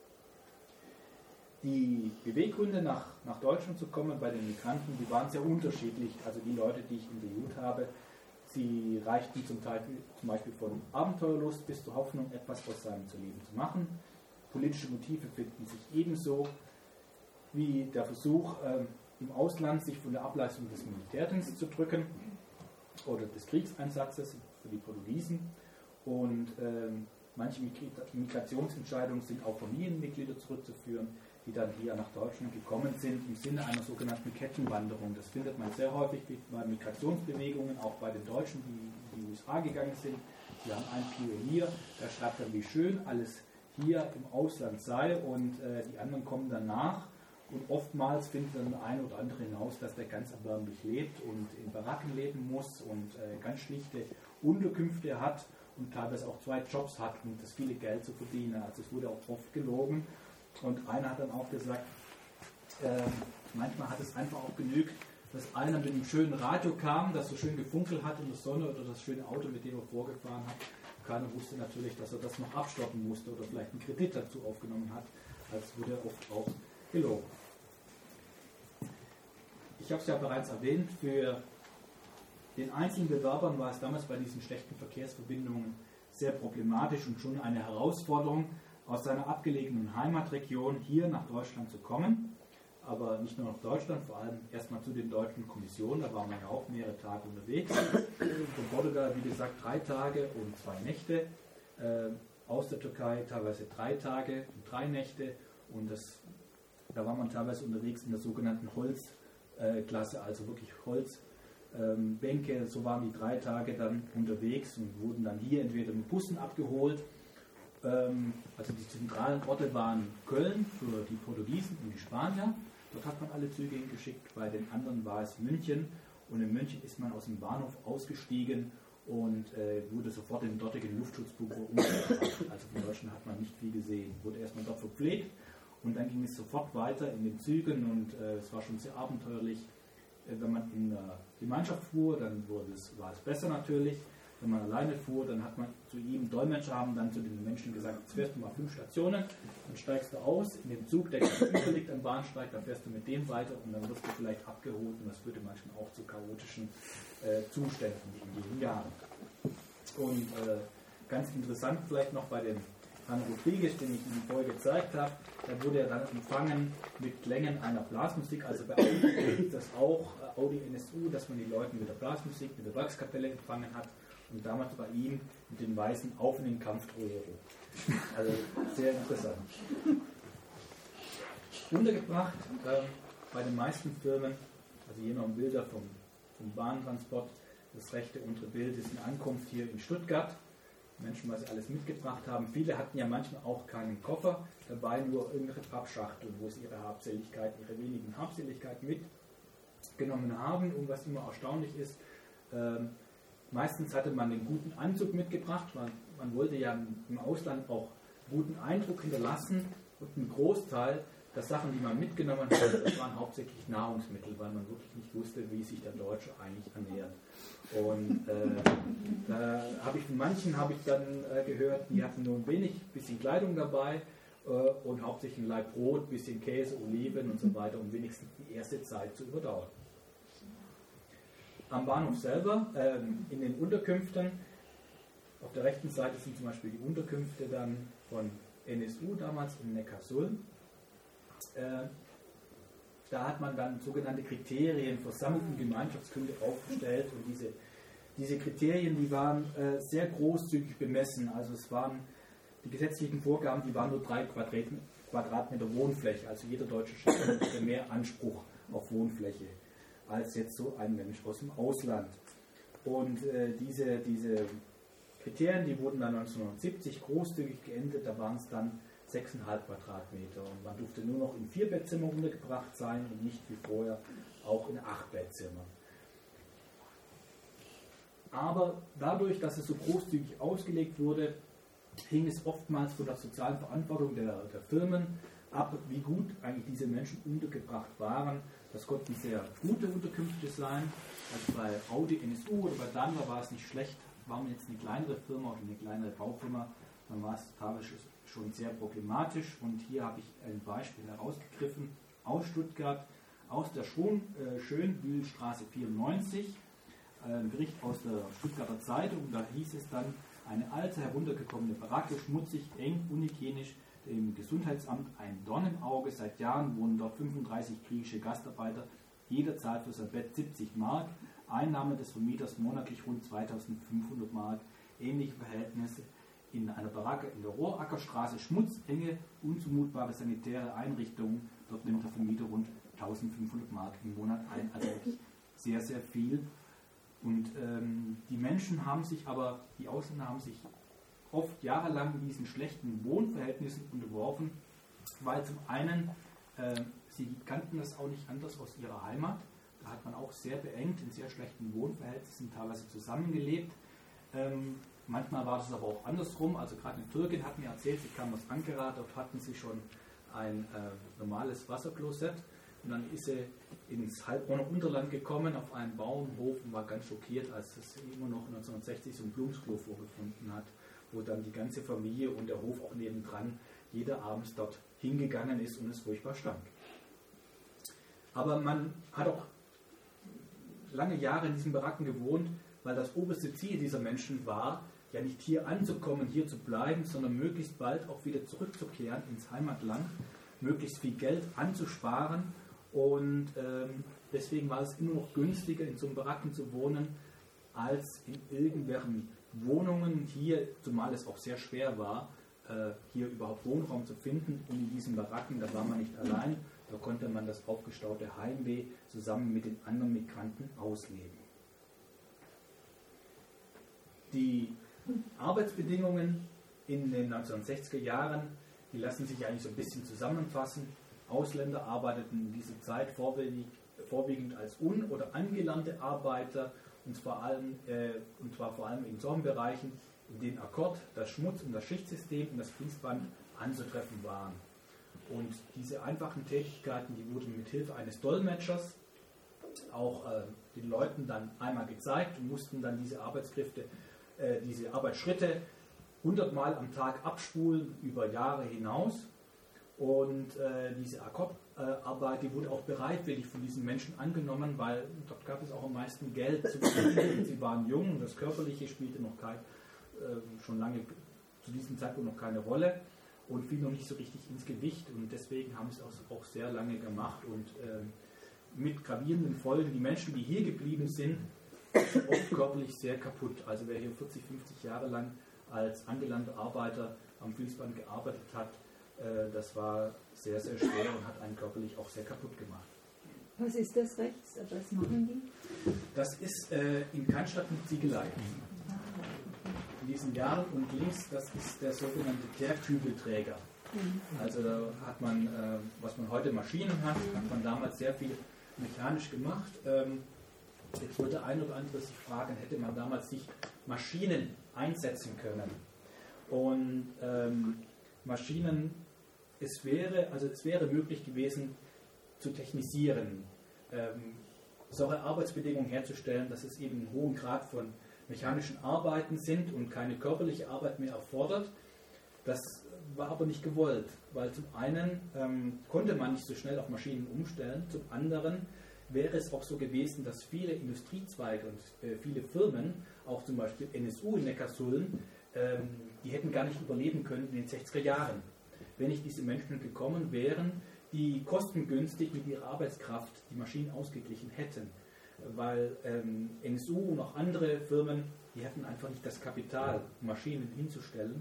Die Beweggründe, nach Deutschland zu kommen bei den Migranten, die waren sehr unterschiedlich. Also die Leute, die ich interviewt habe, sie reichten zum Beispiel von Abenteuerlust bis zur Hoffnung, etwas aus seinem Leben zu machen. Politische Motive finden sich ebenso wie der Versuch, im Ausland sich von der Ableistung des Militärdienstes zu drücken oder des Kriegseinsatzes für die Portugiesen. Und manche Migrationsentscheidungen sind auf Familienmitglieder zurückzuführen, die dann hier nach Deutschland gekommen sind im Sinne einer sogenannten Kettenwanderung. Das findet man sehr häufig bei Migrationsbewegungen, auch bei den Deutschen, die in die USA gegangen sind. Wir haben einen Pionier, der schreibt dann, wie schön alles hier im Ausland sei und die anderen kommen danach. Und oftmals findet dann der eine oder andere hinaus, dass der ganz erbärmlich lebt und in Baracken leben muss und ganz schlichte Unterkünfte hat und teilweise auch 2 Jobs hat, um das viele Geld zu verdienen. Also es wurde auch oft gelogen. Und einer hat dann auch gesagt, manchmal hat es einfach auch genügt, dass einer mit einem schönen Radio kam, das so schön gefunkelt hat in der Sonne oder das schöne Auto, mit dem er vorgefahren hat. Keiner wusste natürlich, dass er das noch abstoppen musste oder vielleicht einen Kredit dazu aufgenommen hat. Also wurde oft auch gelogen. Ich habe es ja bereits erwähnt, für den einzelnen Bewerbern war es damals bei diesen schlechten Verkehrsverbindungen sehr problematisch und schon eine Herausforderung, aus seiner abgelegenen Heimatregion hier nach Deutschland zu kommen. Aber nicht nur nach Deutschland, vor allem erstmal zu den deutschen Kommissionen, da waren wir ja auch mehrere Tage unterwegs. Von Portugal, wie gesagt, 3 Tage und 2 Nächte. Aus der Türkei teilweise 3 Tage und 3 Nächte. Und da war man teilweise unterwegs in der sogenannten Holzklasse, also wirklich Holzbänke. So waren die 3 Tage dann unterwegs und wurden dann hier entweder mit Bussen abgeholt. Also die zentralen Orte waren Köln für die Portugiesen und die Spanier. Dort hat man alle Züge hingeschickt. Bei den anderen war es München. Und in München ist man aus dem Bahnhof ausgestiegen und wurde sofort in den dortigen Luftschutzbunker umgebracht. Also von Deutschland hat man nicht viel gesehen. Wurde erstmal dort verpflegt und dann ging es sofort weiter in den Zügen und es war schon sehr abenteuerlich. Wenn man in der Gemeinschaft fuhr, dann war es besser natürlich. Wenn man alleine fuhr, dann hat man zu ihm, Dolmetscher haben dann zu den Menschen gesagt, jetzt fährst du mal 5 Stationen, dann steigst du aus, in dem Zug, der gegenüber liegt am Bahnsteig, dann fährst du mit dem weiter und dann wirst du vielleicht abgeholt und das führte manchmal auch zu chaotischen Zuständen in jedem Jahr. Und ganz interessant vielleicht noch bei dem Herrn Rodriguez, den ich Ihnen vorher gezeigt habe, da wurde er dann empfangen mit Klängen einer Blasmusik, also bei Audi gibt das auch, Audi NSU, dass man die Leute mit der Blasmusik, mit der Werkskapelle empfangen hat. Und damals bei ihm mit den weißen Auf in den Kampftrojero. Also sehr interessant. Untergebracht bei den meisten Firmen, also hier noch ein Bilder vom Bahntransport, das rechte untere Bild ist eine Ankunft hier in Stuttgart. Menschen, was sie alles mitgebracht haben. Viele hatten ja manchmal auch keinen Koffer dabei, nur irgendwelche Pappschachteln, wo sie ihre wenigen Habseligkeiten mitgenommen haben. Und was immer erstaunlich ist, meistens hatte man den guten Anzug mitgebracht, man wollte ja im Ausland auch guten Eindruck hinterlassen und ein Großteil der Sachen, die man mitgenommen hat, das waren hauptsächlich Nahrungsmittel, weil man wirklich nicht wusste, wie sich der Deutsche eigentlich ernährt. Und da habe ich von manchen dann gehört, die hatten nur ein bisschen Kleidung dabei und hauptsächlich ein Laib Brot, ein bisschen Käse, Oliven und so weiter, um wenigstens die erste Zeit zu überdauern. Am Bahnhof selber, in den Unterkünften, auf der rechten Seite sind zum Beispiel die Unterkünfte dann von NSU damals in Neckarsulm. Da hat man dann sogenannte Kriterien für Sammlung und Gemeinschaftskunde aufgestellt und diese Kriterien, die waren sehr großzügig bemessen. Also es waren die gesetzlichen Vorgaben, die waren nur 3 Quadratmeter Wohnfläche. Also jeder deutsche Städter hatte mehr Anspruch auf Wohnfläche. als jetzt so ein Mensch aus dem Ausland. Und diese Kriterien, die wurden dann 1970 großzügig geändert, da waren es dann 6,5 Quadratmeter und man durfte nur noch in 4-Bettzimmer untergebracht sein und nicht wie vorher auch in 8-Bettzimmer. Aber dadurch, dass es so großzügig ausgelegt wurde, hing es oftmals von der sozialen Verantwortung der Firmen ab, wie gut eigentlich diese Menschen untergebracht waren. Das konnten sehr gute Unterkünfte sein. Also bei Audi, NSU oder bei Daimler war es nicht schlecht. War man jetzt eine kleinere Firma oder eine kleinere Baufirma, dann war es teilweise schon sehr problematisch. Und hier habe ich ein Beispiel herausgegriffen aus Stuttgart, aus der Schönbühlstraße 94, ein Bericht aus der Stuttgarter Zeitung. Da hieß es dann, eine alte, heruntergekommene Baracke, schmutzig, eng, unhygienisch, dem Gesundheitsamt ein Dorn im Auge. Seit Jahren wohnen dort 35 griechische Gastarbeiter, jeder zahlt für sein Bett 70 Mark, Einnahme des Vermieters monatlich rund 2500 Mark, ähnliche Verhältnisse in einer Baracke in der Rohrackerstraße, Schmutz, enge, unzumutbare sanitäre Einrichtungen, dort nimmt der Vermieter rund 1500 Mark im Monat ein, also wirklich sehr, sehr viel. Und die Menschen haben sich aber, die Ausländer haben sich oft jahrelang diesen schlechten Wohnverhältnissen unterworfen, weil zum einen, sie kannten das auch nicht anders aus ihrer Heimat, da hat man auch sehr beengt in sehr schlechten Wohnverhältnissen teilweise zusammengelebt. Manchmal war das aber auch andersrum, also gerade eine Türkin hat mir erzählt, sie kam aus Ankara, dort hatten sie schon ein normales Wasserklosett. Und dann ist sie ins Heilbronner Unterland gekommen, auf einen Bauernhof und war ganz schockiert, als es immer noch 1960 so ein Blumsklo vorgefunden hat, wo dann die ganze Familie und der Hof auch nebendran jeder abends dort hingegangen ist und es furchtbar stank. Aber man hat auch lange Jahre in diesen Baracken gewohnt, weil das oberste Ziel dieser Menschen war, ja nicht hier anzukommen, hier zu bleiben, sondern möglichst bald auch wieder zurückzukehren ins Heimatland, möglichst viel Geld anzusparen. Und deswegen war es immer noch günstiger, in so einem Baracken zu wohnen, als in irgendwelchen Wohnungen hier, zumal es auch sehr schwer war, hier überhaupt Wohnraum zu finden. Und in diesen Baracken, da war man nicht allein, da konnte man das aufgestaute Heimweh zusammen mit den anderen Migranten ausleben. Die Arbeitsbedingungen in den 1960er Jahren, die lassen sich eigentlich so ein bisschen zusammenfassen. Ausländer arbeiteten in dieser Zeit vorwiegend als un- oder angelernte Arbeiter und zwar vor allem in solchen Bereichen, in denen Akkord, das Schmutz- und das Schichtsystem und das Fließband anzutreffen waren. Und diese einfachen Tätigkeiten, die wurden mit Hilfe eines Dolmetschers auch den Leuten dann einmal gezeigt und mussten dann diese Arbeitskräfte, diese Arbeitsschritte 100 Mal am Tag abspulen über Jahre hinaus. Und diese Akkordarbeit, die wurde auch bereitwillig von diesen Menschen angenommen, weil dort gab es auch am meisten Geld zu verdienen. Sie waren jung und das Körperliche spielte noch schon lange zu diesem Zeitpunkt noch keine Rolle und fiel noch nicht so richtig ins Gewicht. Und deswegen haben sie es auch sehr lange gemacht und mit gravierenden Folgen. Die Menschen, die hier geblieben sind oft körperlich sehr kaputt. Also wer hier 40, 50 Jahre lang als angelernter Arbeiter am Fließband gearbeitet hat, das war sehr, sehr schwer und hat einen körperlich auch sehr kaputt gemacht. Was ist das rechts? Was machen die? Das ist in Cannstatt eine Ziegelei. In diesen Jahren und links, das ist der sogenannte Teerkübelträger. Also da hat man, was man heute Maschinen hat man damals sehr viel mechanisch gemacht. Jetzt würde ein oder andere sich fragen, hätte man damals nicht Maschinen einsetzen können? Und Maschinen, es wäre möglich gewesen, zu technisieren, solche Arbeitsbedingungen herzustellen, dass es eben einen hohen Grad von mechanischen Arbeiten sind und keine körperliche Arbeit mehr erfordert. Das war aber nicht gewollt, weil zum einen konnte man nicht so schnell auf Maschinen umstellen, zum anderen wäre es auch so gewesen, dass viele Industriezweige und viele Firmen, auch zum Beispiel NSU in Neckarsulm, die hätten gar nicht überleben können in den 60er Jahren, wenn nicht diese Menschen gekommen wären, die kostengünstig mit ihrer Arbeitskraft die Maschinen ausgeglichen hätten. Weil NSU und auch andere Firmen, die hätten einfach nicht das Kapital, Maschinen hinzustellen.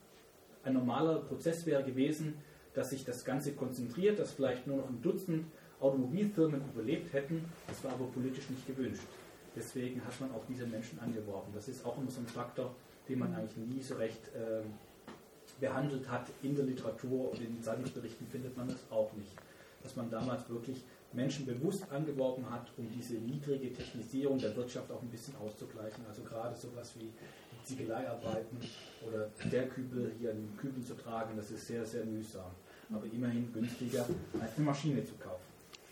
Ein normaler Prozess wäre gewesen, dass sich das Ganze konzentriert, dass vielleicht nur noch ein Dutzend Automobilfirmen überlebt hätten. Das war aber politisch nicht gewünscht. Deswegen hat man auch diese Menschen angeworben. Das ist auch immer so ein Faktor, den man eigentlich nie so recht behandelt hat. In der Literatur und in den Zeitungsberichten findet man das auch nicht. Dass man damals wirklich Menschen bewusst angeworben hat, um diese niedrige Technisierung der Wirtschaft auch ein bisschen auszugleichen. Also gerade sowas wie Ziegeleiarbeiten oder der Kübel hier einen Kübel zu tragen, das ist sehr, sehr mühsam. Aber immerhin günstiger als eine Maschine zu kaufen.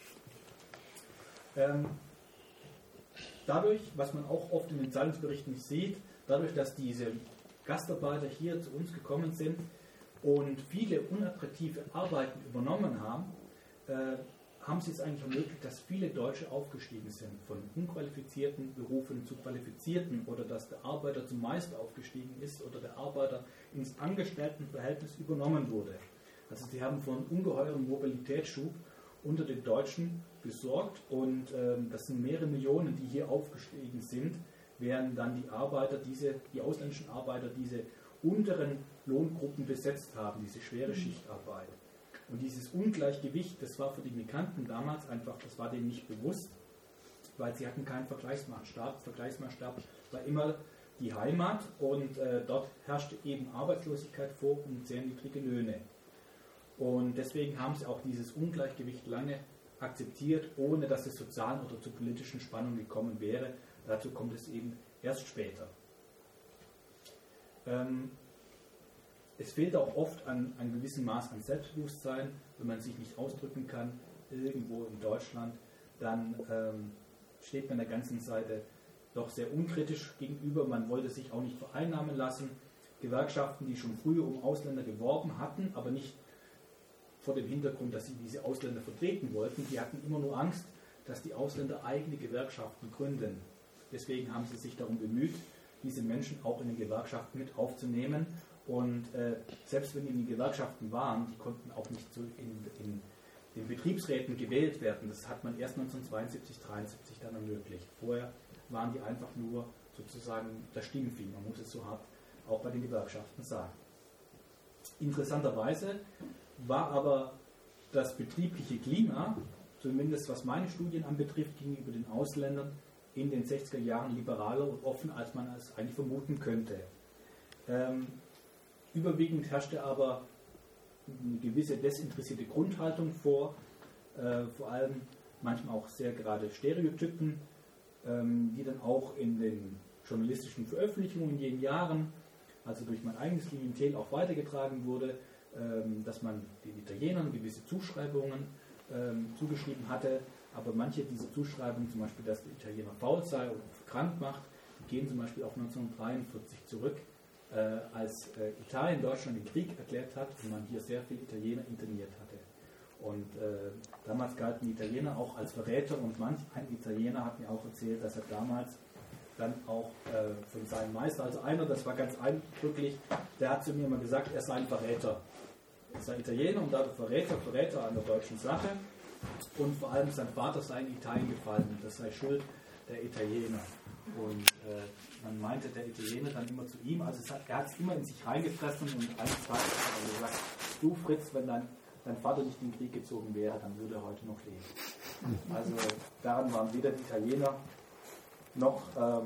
Dadurch, was man auch oft in den Zeitungsberichten sieht, dadurch, dass diese Gastarbeiter hier zu uns gekommen sind und viele unattraktive Arbeiten übernommen haben, haben sie es eigentlich ermöglicht, dass viele Deutsche aufgestiegen sind, von unqualifizierten Berufen zu qualifizierten, oder dass der Arbeiter zum Meister aufgestiegen ist oder der Arbeiter ins Angestelltenverhältnis übernommen wurde. Also sie haben von ungeheuren Mobilitätsschub unter den Deutschen gesorgt, und das sind mehrere Millionen, die hier aufgestiegen sind, während dann die ausländischen Arbeiter diese unteren Lohngruppen besetzt haben, diese schwere Schichtarbeit. Und dieses Ungleichgewicht, das war für die Migranten damals einfach, das war denen nicht bewusst, weil sie hatten keinen Vergleichsmaßstab. Vergleichsmaßstab war immer die Heimat, und dort herrschte eben Arbeitslosigkeit vor und sehr niedrige Löhne. Und deswegen haben sie auch dieses Ungleichgewicht lange akzeptiert, ohne dass es sozialen oder zu politischen Spannungen gekommen wäre. Dazu kommt es eben erst später. Es fehlt auch oft an einem gewissen Maß an Selbstbewusstsein, wenn man sich nicht ausdrücken kann, irgendwo in Deutschland, dann steht man der ganzen Seite doch sehr unkritisch gegenüber. Man wollte sich auch nicht vereinnahmen lassen. Gewerkschaften, die schon früher um Ausländer geworben hatten, aber nicht vor dem Hintergrund, dass sie diese Ausländer vertreten wollten, die hatten immer nur Angst, dass die Ausländer eigene Gewerkschaften gründen. Deswegen haben sie sich darum bemüht, diese Menschen auch in den Gewerkschaften mit aufzunehmen. Und selbst wenn die in den Gewerkschaften waren, die konnten auch nicht so in den Betriebsräten gewählt werden. Das hat man erst 1972, 1973 dann ermöglicht. Vorher waren die einfach nur sozusagen das Stimmvieh. Man muss es so hart auch bei den Gewerkschaften sagen. Interessanterweise war aber das betriebliche Klima, zumindest was meine Studien anbetrifft, gegenüber den Ausländern in den 60er Jahren liberaler und offen, als man es eigentlich vermuten könnte. Überwiegend herrschte aber eine gewisse desinteressierte Grundhaltung vor, vor allem manchmal auch sehr gerade Stereotypen, die dann auch in den journalistischen Veröffentlichungen in jenen Jahren, also durch mein eigenes Klientel auch weitergetragen wurde, dass man den Italienern gewisse Zuschreibungen zugeschrieben hatte, aber manche dieser Zuschreibungen, zum Beispiel, dass der Italiener faul sei oder krank macht, die gehen zum Beispiel auf 1943 zurück, als Italien Deutschland den Krieg erklärt hat und man hier sehr viele Italiener interniert hatte. Und damals galten die Italiener auch als Verräter, und manch ein Italiener hat mir auch erzählt, dass er damals dann auch von seinem Meister, also einer, das war ganz eindrücklich, der hat zu mir immer gesagt, er sei ein Verräter. Er sei Italiener und dadurch Verräter an der deutschen Sache, und vor allem sein Vater sei in Italien gefallen, das sei Schuld der Italiener. Und man meinte der Italiener dann immer zu ihm, also er hat es immer in sich reingefressen, und eines Tages hat er gesagt, du Fritz, wenn dein Vater nicht in den Krieg gezogen wäre, dann würde er heute noch leben. Also daran waren weder die Italiener noch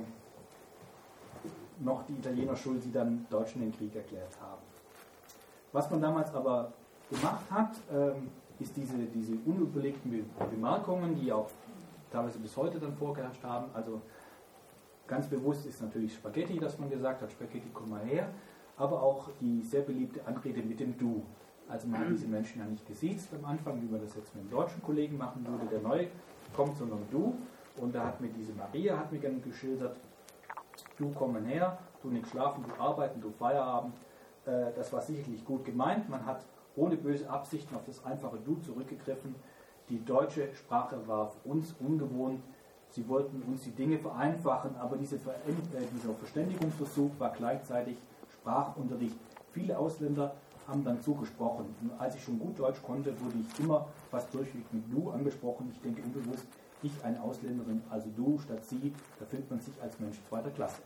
die Italiener schuld, die dann Deutschen den Krieg erklärt haben. Was man damals aber gemacht hat, ist diese unüberlegten Bemerkungen, die auch teilweise bis heute dann vorgeherrscht haben. Also ganz bewusst ist natürlich Spaghetti, dass man gesagt hat, Spaghetti, komm mal her, aber auch die sehr beliebte Anrede mit dem Du. Also man hat diese Menschen ja nicht gesiezt am Anfang, wie man das jetzt mit einem deutschen Kollegen machen würde, der neu kommt, sondern Du. Und da hat mir diese Maria mir dann geschildert, du komm her, du nicht schlafen, du arbeiten, du Feierabend. Das war sicherlich gut gemeint. Man hat ohne böse Absichten auf das einfache Du zurückgegriffen. Die deutsche Sprache war für uns ungewohnt. Sie wollten uns die Dinge vereinfachen, aber dieser Verständigungsversuch war gleichzeitig Sprachunterricht. Viele Ausländer haben dann zugesprochen. Und als ich schon gut Deutsch konnte, wurde ich immer fast durchweg mit Du angesprochen. Ich denke unbewusst, ich eine Ausländerin, also du statt sie, da fühlt man sich als Mensch zweiter Klasse.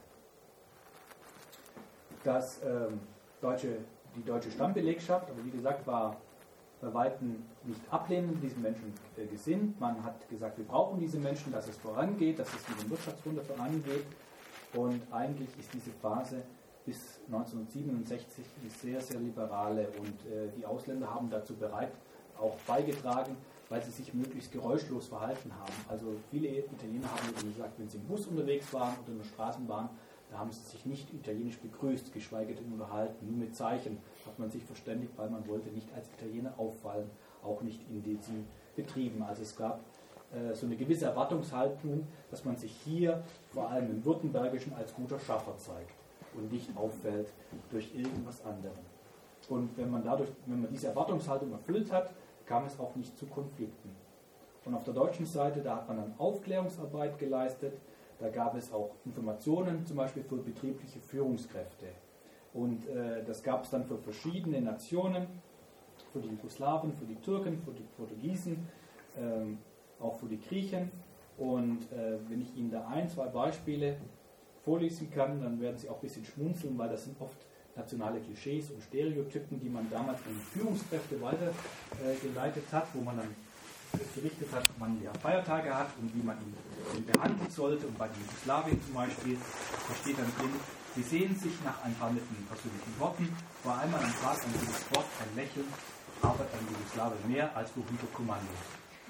Die deutsche Stammbelegschaft, aber wie gesagt, war bei Weitem nicht ablehnend diesen Menschen gesinnt. Man hat gesagt, wir brauchen diese Menschen, dass es vorangeht, dass es mit dem Wirtschaftswunder vorangeht. Und eigentlich ist diese Phase bis 1967 eine sehr, sehr liberale und die Ausländer haben dazu bereit auch beigetragen, weil sie sich möglichst geräuschlos verhalten haben. Also viele Italiener haben eben gesagt, wenn sie im Bus unterwegs waren oder in der Straßenbahn, da haben sie sich nicht italienisch begrüßt, geschweige denn unterhalten. Nur mit Zeichen hat man sich verständigt, weil man wollte nicht als Italiener auffallen, auch nicht in diesen Betrieben. Also es gab so eine gewisse Erwartungshaltung, dass man sich hier vor allem im Württembergischen als guter Schaffer zeigt und nicht auffällt durch irgendwas anderes. Und wenn man diese Erwartungshaltung erfüllt hat, kam es auch nicht zu Konflikten. Und auf der deutschen Seite, da hat man dann Aufklärungsarbeit geleistet, da gab es auch Informationen, zum Beispiel für betriebliche Führungskräfte. Und das gab es dann für verschiedene Nationen, für die Jugoslawen, für die Türken, für die Portugiesen, auch für die Griechen. Und wenn ich Ihnen da 1, 2 Beispiele vorlesen kann, dann werden Sie auch ein bisschen schmunzeln, weil das sind oft nationale Klischees und Stereotypen, die man damals an Führungskräfte weitergeleitet hat, wo man dann berichtet hat, wann man Feiertage hat und wie man ihn behandeln sollte. Und bei den Jugoslawien zum Beispiel, da steht dann drin, sie sehen sich nach ein paar netten persönlichen Worten, vor einmal am Tag ein gutes Wort, ein Lächeln, aber ein Jugoslawe mehr als für 100 Kommandos.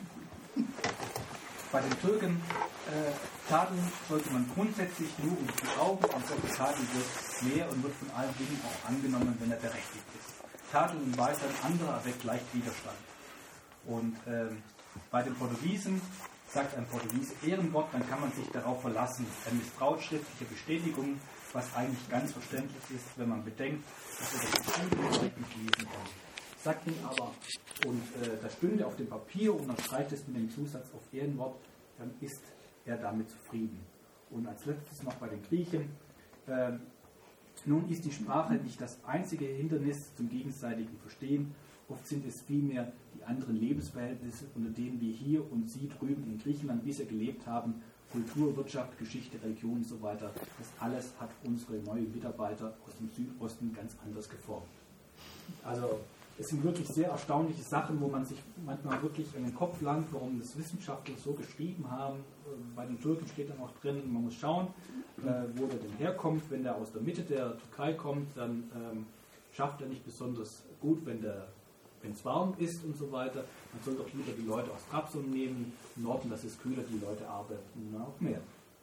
Bei den Türken tadeln sollte man grundsätzlich nur um die Augen, und solche Tadel wird mehr und wird von allen Dingen auch angenommen, wenn er berechtigt ist. Tadel und Weisern anderer erweckt leicht Widerstand. Und bei den Portugiesen sagt ein Portugiese Ehrenwort, dann kann man sich darauf verlassen. Er misstraut schriftliche Bestätigung, was eigentlich ganz verständlich ist, wenn man bedenkt, dass er das nicht lesen kann. Sagt ihm aber, und das stünde auf dem Papier und dann streicht es mit dem Zusatz auf Ehrenwort, dann ist er damit zufrieden. Und als letztes noch bei den Griechen. Nun ist die Sprache nicht das einzige Hindernis zum gegenseitigen Verstehen. Oft sind es vielmehr die anderen Lebensverhältnisse, unter denen wir hier und Sie drüben in Griechenland bisher gelebt haben. Kultur, Wirtschaft, Geschichte, Religion und so weiter. Das alles hat unsere neuen Mitarbeiter aus dem Südosten ganz anders geformt. Also es sind wirklich sehr erstaunliche Sachen, wo man sich manchmal wirklich in den Kopf langt, warum das Wissenschaftler so geschrieben haben. Bei den Türken steht dann auch drin, man muss schauen, wo der denn herkommt. Wenn der aus der Mitte der Türkei kommt, dann schafft er nicht besonders gut, wenn es warm ist und so weiter. Man soll doch lieber die Leute aus Trabzon nehmen. Im Norden, das ist kühler, die Leute arbeiten auch mehr.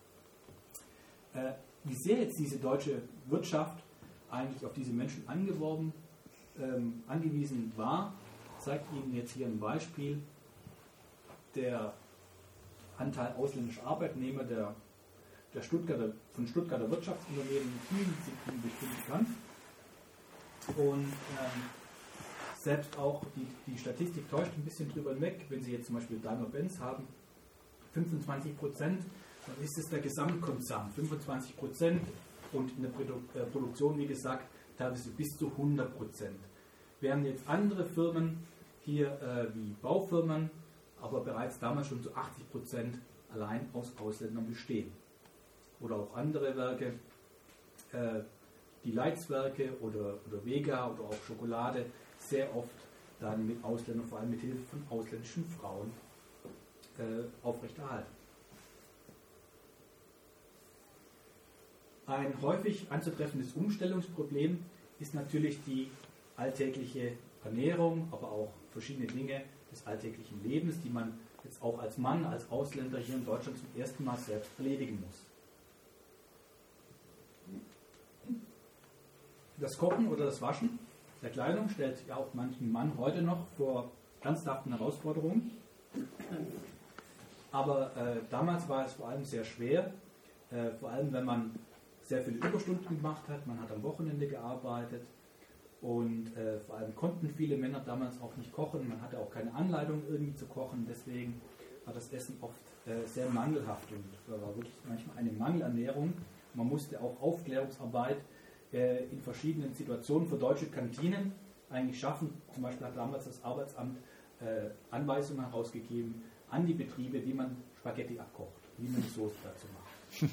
Wie sehr jetzt diese deutsche Wirtschaft eigentlich auf diese Menschen angewiesen war, zeigt Ihnen jetzt hier ein Beispiel. Der Anteil ausländischer Arbeitnehmer von Stuttgarter Wirtschaftsunternehmen sind bestimmt bekannt. Und selbst auch die Statistik täuscht ein bisschen drüber hinweg. Wenn Sie jetzt zum Beispiel Daimler-Benz haben, 25%, dann ist es der Gesamtkonzern, 25% und in der Produktion, wie gesagt, teilweise bis zu 100%. Während jetzt andere Firmen hier wie Baufirmen, aber bereits damals schon zu 80% allein aus Ausländern bestehen. Oder auch andere Werke, die Leitzwerke oder Vega oder auch Schokolade, sehr oft dann mit Ausländern, vor allem mit Hilfe von ausländischen Frauen, aufrechterhalten. Ein häufig anzutreffendes Umstellungsproblem ist natürlich die alltägliche Ernährung, aber auch verschiedene Dinge des alltäglichen Lebens, die man jetzt auch als Mann, als Ausländer hier in Deutschland zum ersten Mal selbst erledigen muss. Das Kochen oder das Waschen der Kleidung stellt ja auch manchen Mann heute noch vor ernsthaften Herausforderungen. Aber damals war es vor allem sehr schwer, vor allem wenn man sehr viele Überstunden gemacht hat, man hat am Wochenende gearbeitet und vor allem konnten viele Männer damals auch nicht kochen, man hatte auch keine Anleitung irgendwie zu kochen, deswegen war das Essen oft sehr mangelhaft und da war wirklich manchmal eine Mangelernährung. Man musste auch Aufklärungsarbeit in verschiedenen Situationen für deutsche Kantinen eigentlich schaffen. Zum Beispiel hat damals das Arbeitsamt Anweisungen herausgegeben an die Betriebe, wie man Spaghetti abkocht, wie man die Soße dazu macht.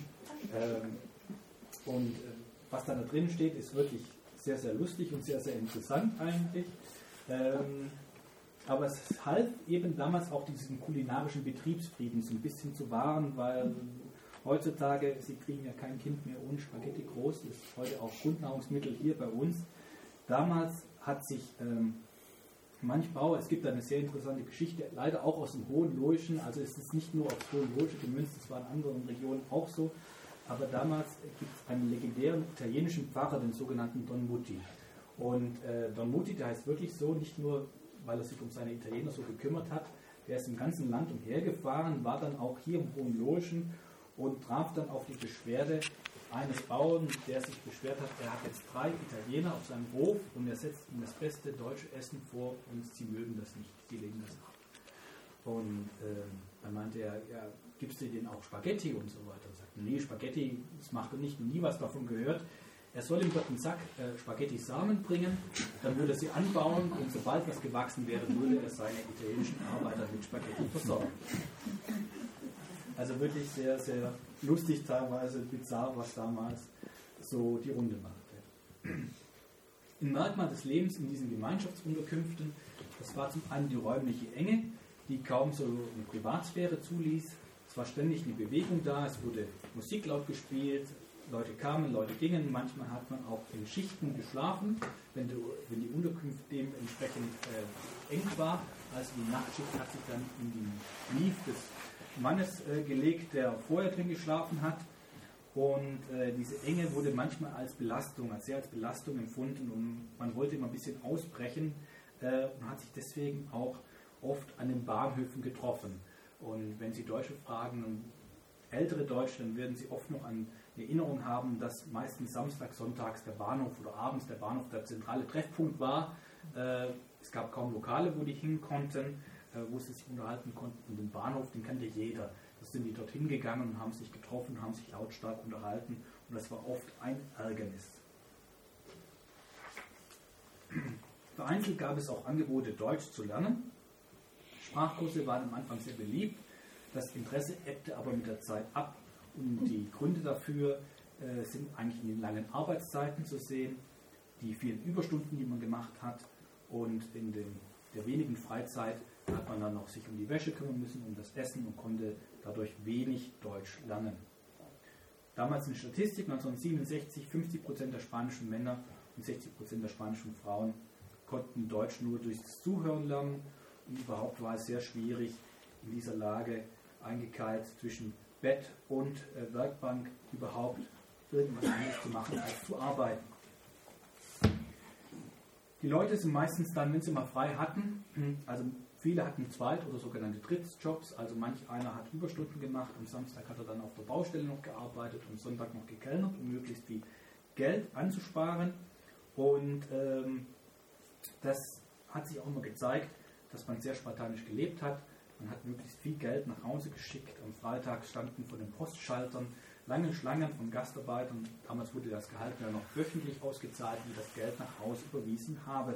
Was da drin steht, ist wirklich sehr, sehr lustig und sehr, sehr interessant eigentlich. Aber es half eben damals auch diesen kulinarischen Betriebsfrieden so ein bisschen zu wahren, weil heutzutage, Sie kriegen ja kein Kind mehr ohne Spaghetti groß, das ist heute auch Grundnahrungsmittel hier bei uns. Damals hat sich manch Bauer, es gibt da eine sehr interessante Geschichte, leider auch aus dem Hohenloischen, also es ist nicht nur aufs Hohenloische gemünzt, es war in anderen Regionen auch so, aber damals gibt es einen legendären italienischen Pfarrer, den sogenannten Don Mutti. Und Don Mutti, der heißt wirklich so, nicht nur, weil er sich um seine Italiener so gekümmert hat, der ist im ganzen Land umhergefahren, war dann auch hier im Hohenloischen und traf dann auf die Beschwerde eines Bauern, der sich beschwert hat, er hat jetzt 3 Italiener auf seinem Hof und er setzt ihnen das beste deutsche Essen vor und sie mögen das nicht, sie lehnen das ab. Und dann meinte er, ja, gibst du denen auch Spaghetti und so weiter? Er sagt, nee, Spaghetti, das macht er nicht, nie was davon gehört. Er soll ihm dort einen Sack Spaghetti-Samen bringen, dann würde er sie anbauen und sobald was gewachsen wäre, würde er seine italienischen Arbeiter mit Spaghetti versorgen. Also wirklich sehr, sehr lustig, teilweise bizarr, was damals so die Runde machte. Ein Merkmal des Lebens in diesen Gemeinschaftsunterkünften, das war zum einen die räumliche Enge, die kaum so eine Privatsphäre zuließ. Es war ständig eine Bewegung da, es wurde Musik laut gespielt, Leute kamen, Leute gingen, manchmal hat man auch in Schichten geschlafen, wenn die Unterkunft dementsprechend eng war. Also die Nachtschicht hat sich dann in den Mief des Mannes gelegt, der vorher drin geschlafen hat. Und diese Enge wurde manchmal als Belastung, als Belastung empfunden und man wollte immer ein bisschen ausbrechen und hat sich deswegen auch oft an den Bahnhöfen getroffen. Und wenn Sie Deutsche fragen, ältere Deutsche, dann werden Sie oft noch an Erinnerung haben, dass meistens samstags, sonntags der Bahnhof oder abends der Bahnhof der zentrale Treffpunkt war. Es gab kaum Lokale, wo die hin konnten, wo sie sich unterhalten konnten. Und den Bahnhof, den kannte jeder. Da sind die dorthin gegangen und haben sich getroffen, haben sich lautstark unterhalten. Und das war oft ein Ärgernis. Vereinzelt gab es auch Angebote, Deutsch zu lernen. Sprachkurse waren am Anfang sehr beliebt. Das Interesse ebbte aber mit der Zeit ab. Und die Gründe dafür sind eigentlich in den langen Arbeitszeiten zu sehen, die vielen Überstunden, die man gemacht hat, und in der wenigen Freizeit hat man dann noch sich um die Wäsche kümmern müssen, um das Essen und konnte dadurch wenig Deutsch lernen. Damals in der Statistik 1967 50% der spanischen Männer und 60% der spanischen Frauen konnten Deutsch nur durchs Zuhören lernen und überhaupt war es sehr schwierig, in dieser Lage eingekeilt zwischen Bett und Werkbank überhaupt irgendwas anderes zu machen als zu arbeiten. Die Leute sind meistens dann, wenn sie mal frei hatten, also viele hatten Zweit- oder sogenannte Drittjobs, also manch einer hat Überstunden gemacht, am Samstag hat er dann auf der Baustelle noch gearbeitet, am Sonntag noch gekellnert, um möglichst viel Geld anzusparen. Und das hat sich auch immer gezeigt, dass man sehr spartanisch gelebt hat. Man hat möglichst viel Geld nach Hause geschickt. Am Freitag standen vor den Postschaltern lange Schlangen von Gastarbeitern. Damals wurde das Gehalt ja noch wöchentlich ausgezahlt, die das Geld nach Hause überwiesen haben.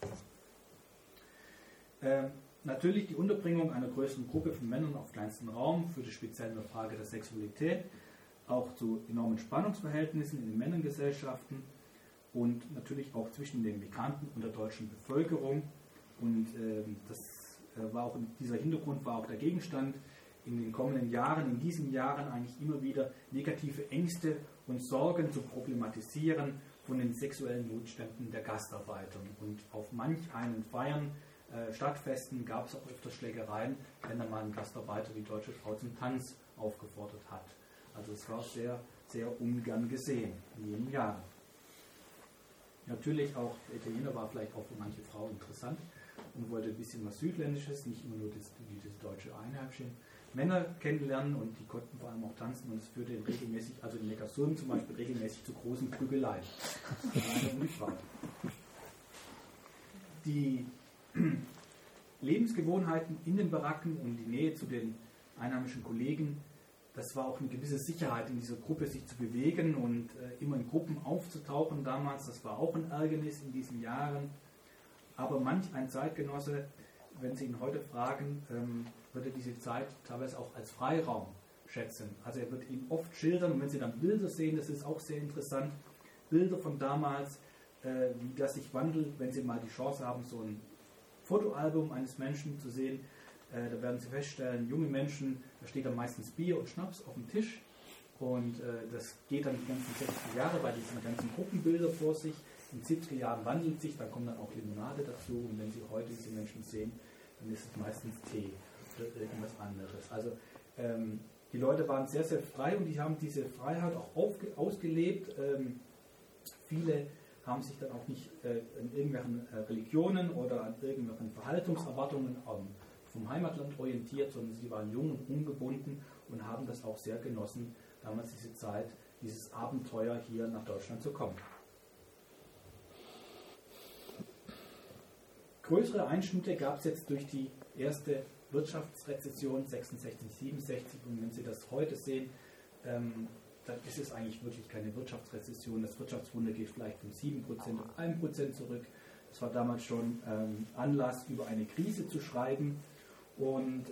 Natürlich die Unterbringung einer größeren Gruppe von Männern auf kleinstem Raum führte speziell in der Frage der Sexualität auch zu enormen Spannungsverhältnissen in den Männergesellschaften und natürlich auch zwischen den Migranten und der deutschen Bevölkerung. Und dieser Hintergrund war auch der Gegenstand in den kommenden Jahren, in diesen Jahren eigentlich immer wieder negative Ängste und Sorgen zu problematisieren von den sexuellen Notständen der Gastarbeiter. Und auf manch einen Feiern, Stadtfesten gab es auch öfter Schlägereien, wenn da mal ein Gastarbeiter die deutsche Frau zum Tanz aufgefordert hat. Also es war sehr, sehr ungern gesehen in jenen Jahren. Natürlich auch, der Italiener war vielleicht auch für manche Frau interessant und wollte ein bisschen was Südländisches, nicht immer nur das deutsche Einheimchen. Männer kennenlernen und die konnten vor allem auch tanzen und es führte regelmäßig, also in Neckarsulm zum Beispiel, regelmäßig zu großen Prügeleien. Die Lebensgewohnheiten in den Baracken und die Nähe zu den einheimischen Kollegen, das war auch eine gewisse Sicherheit in dieser Gruppe, sich zu bewegen und immer in Gruppen aufzutauchen damals. Das war auch ein Ärgernis in diesen Jahren. Aber manch ein Zeitgenosse, wenn Sie ihn heute fragen, würde diese Zeit teilweise auch als Freiraum schätzen. Also er wird ihn oft schildern und wenn Sie dann Bilder sehen, das ist auch sehr interessant, Bilder von damals, wie das sich wandelt, wenn Sie mal die Chance haben, so ein Fotoalbum eines Menschen zu sehen. Da werden Sie feststellen, junge Menschen, da steht dann meistens Bier und Schnaps auf dem Tisch. Und das geht dann die ganzen 60er Jahre bei diesen ganzen Gruppenbilder vor sich. In den 70er Jahren wandelt sich, da kommt dann auch Limonade dazu. Und wenn Sie heute diese Menschen sehen, dann ist es meistens Tee oder irgendwas anderes. Also die Leute waren sehr, sehr frei und die haben diese Freiheit auch ausgelebt. Viele haben sich dann auch nicht an irgendwelchen Religionen oder an irgendwelchen Verhaltungserwartungen vom Heimatland orientiert, sondern sie waren jung und ungebunden und haben das auch sehr genossen, damals diese Zeit, dieses Abenteuer hier nach Deutschland zu kommen. Größere Einschnitte gab es jetzt durch die erste Wirtschaftsrezession 66, 67 und wenn Sie das heute sehen, dann ist es eigentlich wirklich keine Wirtschaftsrezession. Das Wirtschaftswunder geht vielleicht von 7% auf 1% zurück. Das war damals schon Anlass, über eine Krise zu schreiben. Und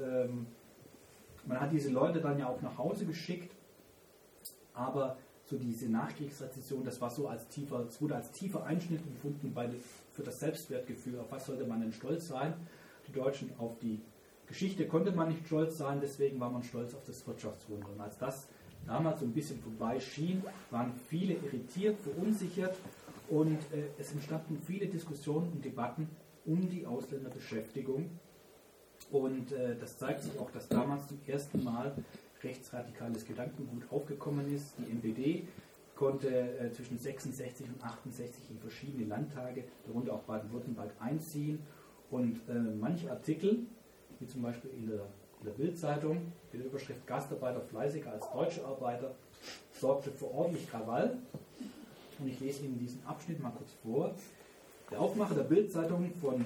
man hat diese Leute dann ja auch nach Hause geschickt. Aber so diese Nachkriegsrezession, das wurde als tiefer Einschnitt empfunden für das Selbstwertgefühl. Auf was sollte man denn stolz sein? Die Deutschen, auf die Geschichte konnte man nicht stolz sein, deswegen war man stolz auf das Wirtschaftswunder. Und als das damals so ein bisschen vorbei schien, waren viele irritiert, verunsichert und es entstanden viele Diskussionen und Debatten um die Ausländerbeschäftigung. Und das zeigt sich auch, dass damals zum ersten Mal rechtsradikales Gedankengut aufgekommen ist. Die NPD konnte zwischen 66 und 68 in verschiedene Landtage, darunter auch Baden-Württemberg, einziehen. Und manche Artikel, wie zum Beispiel in der Bild-Zeitung, mit der Überschrift Gastarbeiter fleißiger als deutsche Arbeiter, sorgte für ordentlich Krawall. Und ich lese Ihnen diesen Abschnitt mal kurz vor. Der Aufmacher der Bild-Zeitung von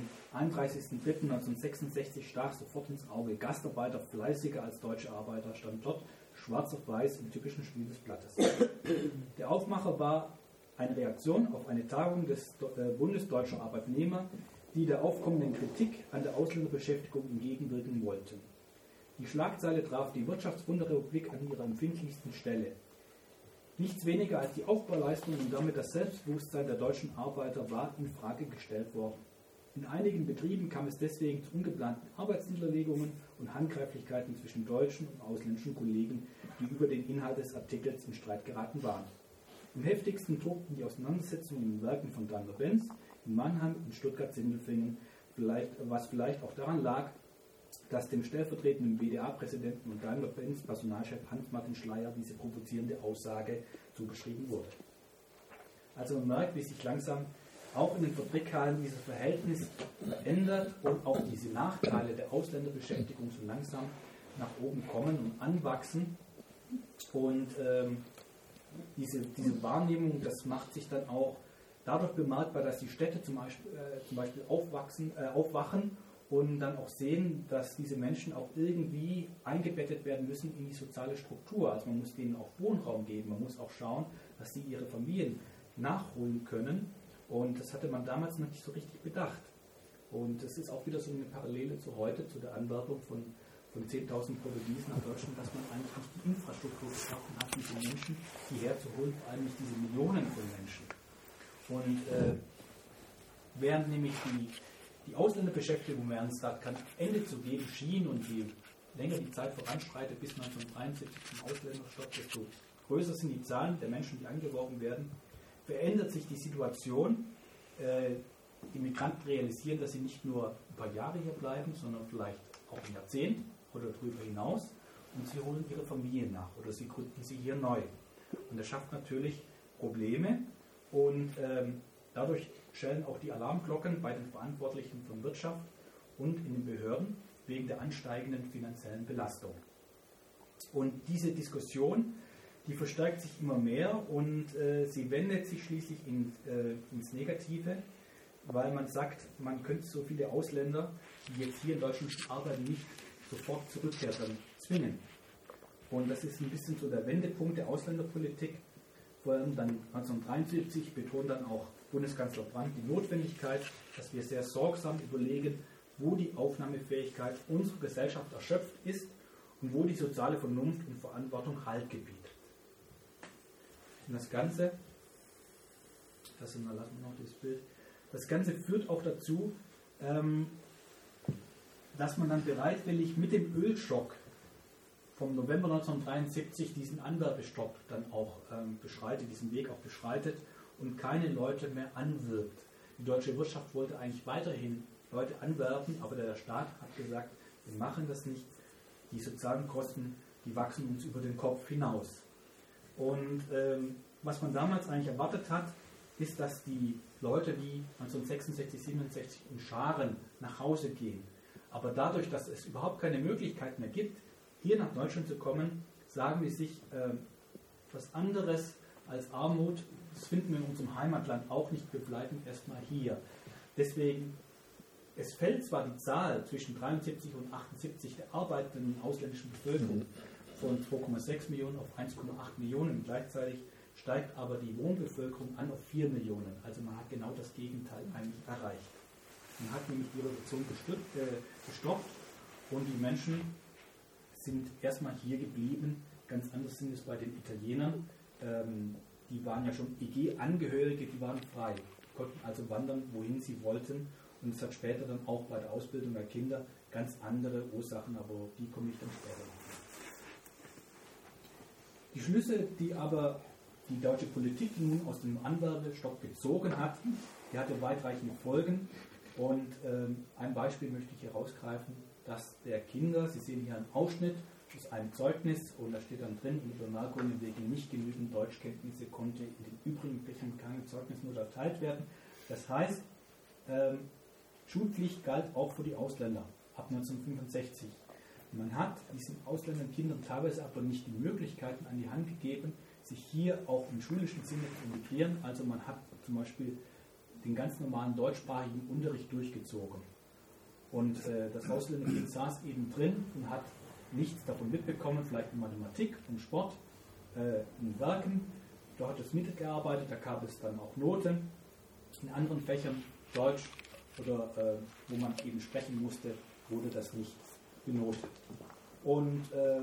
31.03.1966 stach sofort ins Auge. Gastarbeiter fleißiger als deutsche Arbeiter, stand dort schwarz auf weiß im typischen Stil des Blattes. Der Aufmacher war eine Reaktion auf eine Tagung des Bundes Deutscher Arbeitnehmer, die der aufkommenden Kritik an der Ausländerbeschäftigung entgegenwirken wollten. Die Schlagzeile traf die Wirtschaftswunderrepublik an ihrer empfindlichsten Stelle. Nichts weniger als die Aufbauleistung und damit das Selbstbewusstsein der deutschen Arbeiter war in Frage gestellt worden. In einigen Betrieben kam es deswegen zu ungeplanten Arbeitsniederlegungen und Handgreiflichkeiten zwischen deutschen und ausländischen Kollegen, die über den Inhalt des Artikels in Streit geraten waren. Am heftigsten tobten die Auseinandersetzungen in den Werken von Daimler-Benz, in Mannheim und Stuttgart-Sindelfingen, was vielleicht auch daran lag, dass dem stellvertretenden BDA-Präsidenten und Daimler-Benz Personalchef Hans-Martin Schleyer diese provozierende Aussage zugeschrieben wurde. Also man merkt, wie sich langsam auch in den Fabrikhallen dieses Verhältnis ändert und auch diese Nachteile der Ausländerbeschäftigung so langsam nach oben kommen und anwachsen. Und diese Wahrnehmung, das macht sich dann auch dadurch bemerkbar, dass die Städte zum Beispiel aufwachen und dann auch sehen, dass diese Menschen auch irgendwie eingebettet werden müssen in die soziale Struktur. Also man muss denen auch Wohnraum geben, man muss auch schauen, dass sie ihre Familien nachholen können. Und das hatte man damals noch nicht so richtig bedacht. Und das ist auch wieder so eine Parallele zu heute, zu der Anwerbung von 10.000 Portugiesen nach Deutschland, dass man eigentlich nicht die Infrastruktur geschaffen hat, diese Menschen hierher zu holen, vor allem nicht diese Millionen von Menschen. Und während nämlich die Ausländerbeschäftigung während es da kein Ende zu geben schien und je länger die Zeit voranschreitet, bis 1973 zum Ausländerstopp, desto größer sind die Zahlen der Menschen, die angeworben werden, verändert sich die Situation. Die Migranten realisieren, dass sie nicht nur ein paar Jahre hier bleiben, sondern vielleicht auch ein Jahrzehnt oder darüber hinaus und sie holen ihre Familien nach oder sie gründen sie hier neu. Und das schafft natürlich Probleme und dadurch schellen auch die Alarmglocken bei den Verantwortlichen von Wirtschaft und in den Behörden wegen der ansteigenden finanziellen Belastung. Und diese Diskussion, die verstärkt sich immer mehr und sie wendet sich schließlich ins Negative, weil man sagt, man könnte so viele Ausländer, die jetzt hier in Deutschland arbeiten, nicht sofort zurückkehren zwingen. Und das ist ein bisschen so der Wendepunkt der Ausländerpolitik. Vor allem dann 1973 betont dann auch Bundeskanzler Brandt die Notwendigkeit, dass wir sehr sorgsam überlegen, wo die Aufnahmefähigkeit unserer Gesellschaft erschöpft ist und wo die soziale Vernunft und Verantwortung Halt gebietet. Und das Ganze, das führt auch dazu, dass man dann bereitwillig mit dem Ölschock vom November 1973 diesen Anwerbestopp dann auch beschreitet, diesen Weg auch beschreitet und keine Leute mehr anwirbt. Die deutsche Wirtschaft wollte eigentlich weiterhin Leute anwerben, aber der Staat hat gesagt, wir machen das nicht. Die sozialen Kosten, die wachsen uns über den Kopf hinaus. Und was man damals eigentlich erwartet hat, ist, dass die Leute, die 1966, 67 in Scharen nach Hause gehen, aber dadurch, dass es überhaupt keine Möglichkeit mehr gibt, hier nach Deutschland zu kommen, sagen die sich, was anderes als Armut, das finden wir in unserem Heimatland auch nicht, wir bleiben erstmal hier. Deswegen, es fällt zwar die Zahl zwischen 73 und 78 der arbeitenden ausländischen Bevölkerung von 2,6 Millionen auf 1,8 Millionen, gleichzeitig steigt aber die Wohnbevölkerung an auf 4 Millionen. Also man hat genau das Gegenteil eigentlich erreicht. Man hat nämlich die Reduktion gestoppt und die Menschen sind erstmal hier geblieben. Ganz anders sind es bei den Italienern. Die waren ja schon EG-Angehörige, die waren frei, konnten also wandern, wohin sie wollten. Und es hat später dann auch bei der Ausbildung der Kinder ganz andere Ursachen, aber auf die komme ich dann später noch. Die Schlüsse, die aber die deutsche Politik nun aus dem Anwerbestopp gezogen hat, die hatte weitreichende Folgen. Und ein Beispiel möchte ich hier rausgreifen, dass der Kinder, Sie sehen hier einen Ausschnitt aus einem Zeugnis und da steht dann drin, die Bemerkungen wegen nicht genügend Deutschkenntnisse konnte in den übrigen Fächern kein Zeugnis nur erteilt werden. Das heißt, Schulpflicht galt auch für die Ausländer ab 1965. Man hat diesen ausländischen Kindern teilweise aber nicht die Möglichkeiten an die Hand gegeben, sich hier auch im schulischen Sinne zu integrieren. Also man hat zum Beispiel den ganz normalen deutschsprachigen Unterricht durchgezogen. Und das Ausländerkind saß eben drin und hat nichts davon mitbekommen, vielleicht in Mathematik, in Sport, in Werken. Da hat es mitgearbeitet, da gab es dann auch Noten. In anderen Fächern, Deutsch oder wo man eben sprechen musste, wurde das nicht benotet. Und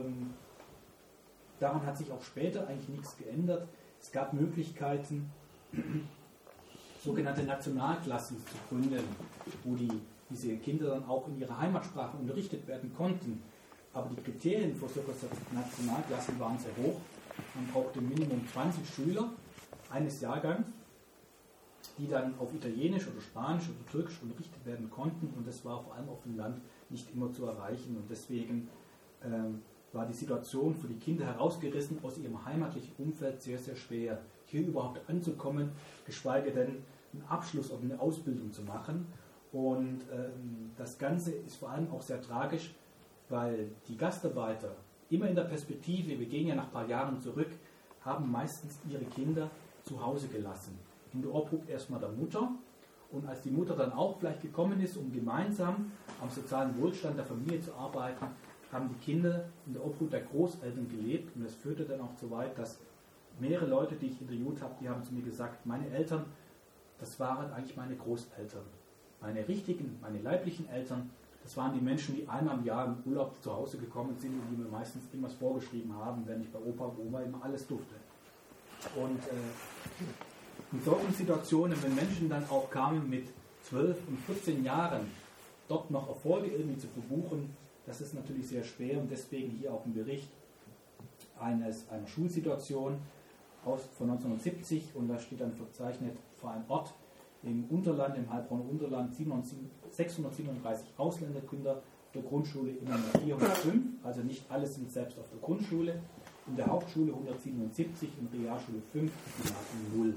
daran hat sich auch später eigentlich nichts geändert. Es gab Möglichkeiten, sogenannte Nationalklassen zu gründen, wo diese Kinder dann auch in ihrer Heimatsprache unterrichtet werden konnten. Aber die Kriterien für solche Nationalklassen waren sehr hoch. Man brauchte Minimum 20 Schüler eines Jahrgangs, die dann auf Italienisch oder Spanisch oder Türkisch unterrichtet werden konnten. Und das war vor allem auf dem Land nicht immer zu erreichen. Und deswegen war die Situation für die Kinder herausgerissen aus ihrem heimatlichen Umfeld sehr, sehr schwer, hier überhaupt anzukommen, geschweige denn einen Abschluss oder eine Ausbildung zu machen. Und das Ganze ist vor allem auch sehr tragisch, weil die Gastarbeiter immer in der Perspektive, wir gehen ja nach ein paar Jahren zurück, haben meistens ihre Kinder zu Hause gelassen. In der Obhut erstmal der Mutter und als die Mutter dann auch vielleicht gekommen ist, um gemeinsam am sozialen Wohlstand der Familie zu arbeiten, haben die Kinder in der Obhut der Großeltern gelebt und das führte dann auch so weit, dass mehrere Leute, die ich interviewt habe, die haben zu mir gesagt, meine Eltern, das waren eigentlich meine Großeltern. Meine richtigen, meine leiblichen Eltern, das waren die Menschen, die einmal im Jahr im Urlaub zu Hause gekommen sind und die mir meistens irgendwas vorgeschrieben haben, wenn ich bei Opa und Oma immer alles durfte. Und in solchen Situationen, wenn Menschen dann auch kamen mit 12 und 14 Jahren, dort noch Erfolge irgendwie zu verbuchen, das ist natürlich sehr schwer und deswegen hier auch ein Bericht einer Schulsituation von 1970 und da steht dann verzeichnet für einen Ort im Unterland, im Heilbronner Unterland, 637 Ausländerkinder, auf der Grundschule immer nur 405, also nicht alle sind selbst auf der Grundschule, in der Hauptschule 177, in der Realschule 5, die Marken 0.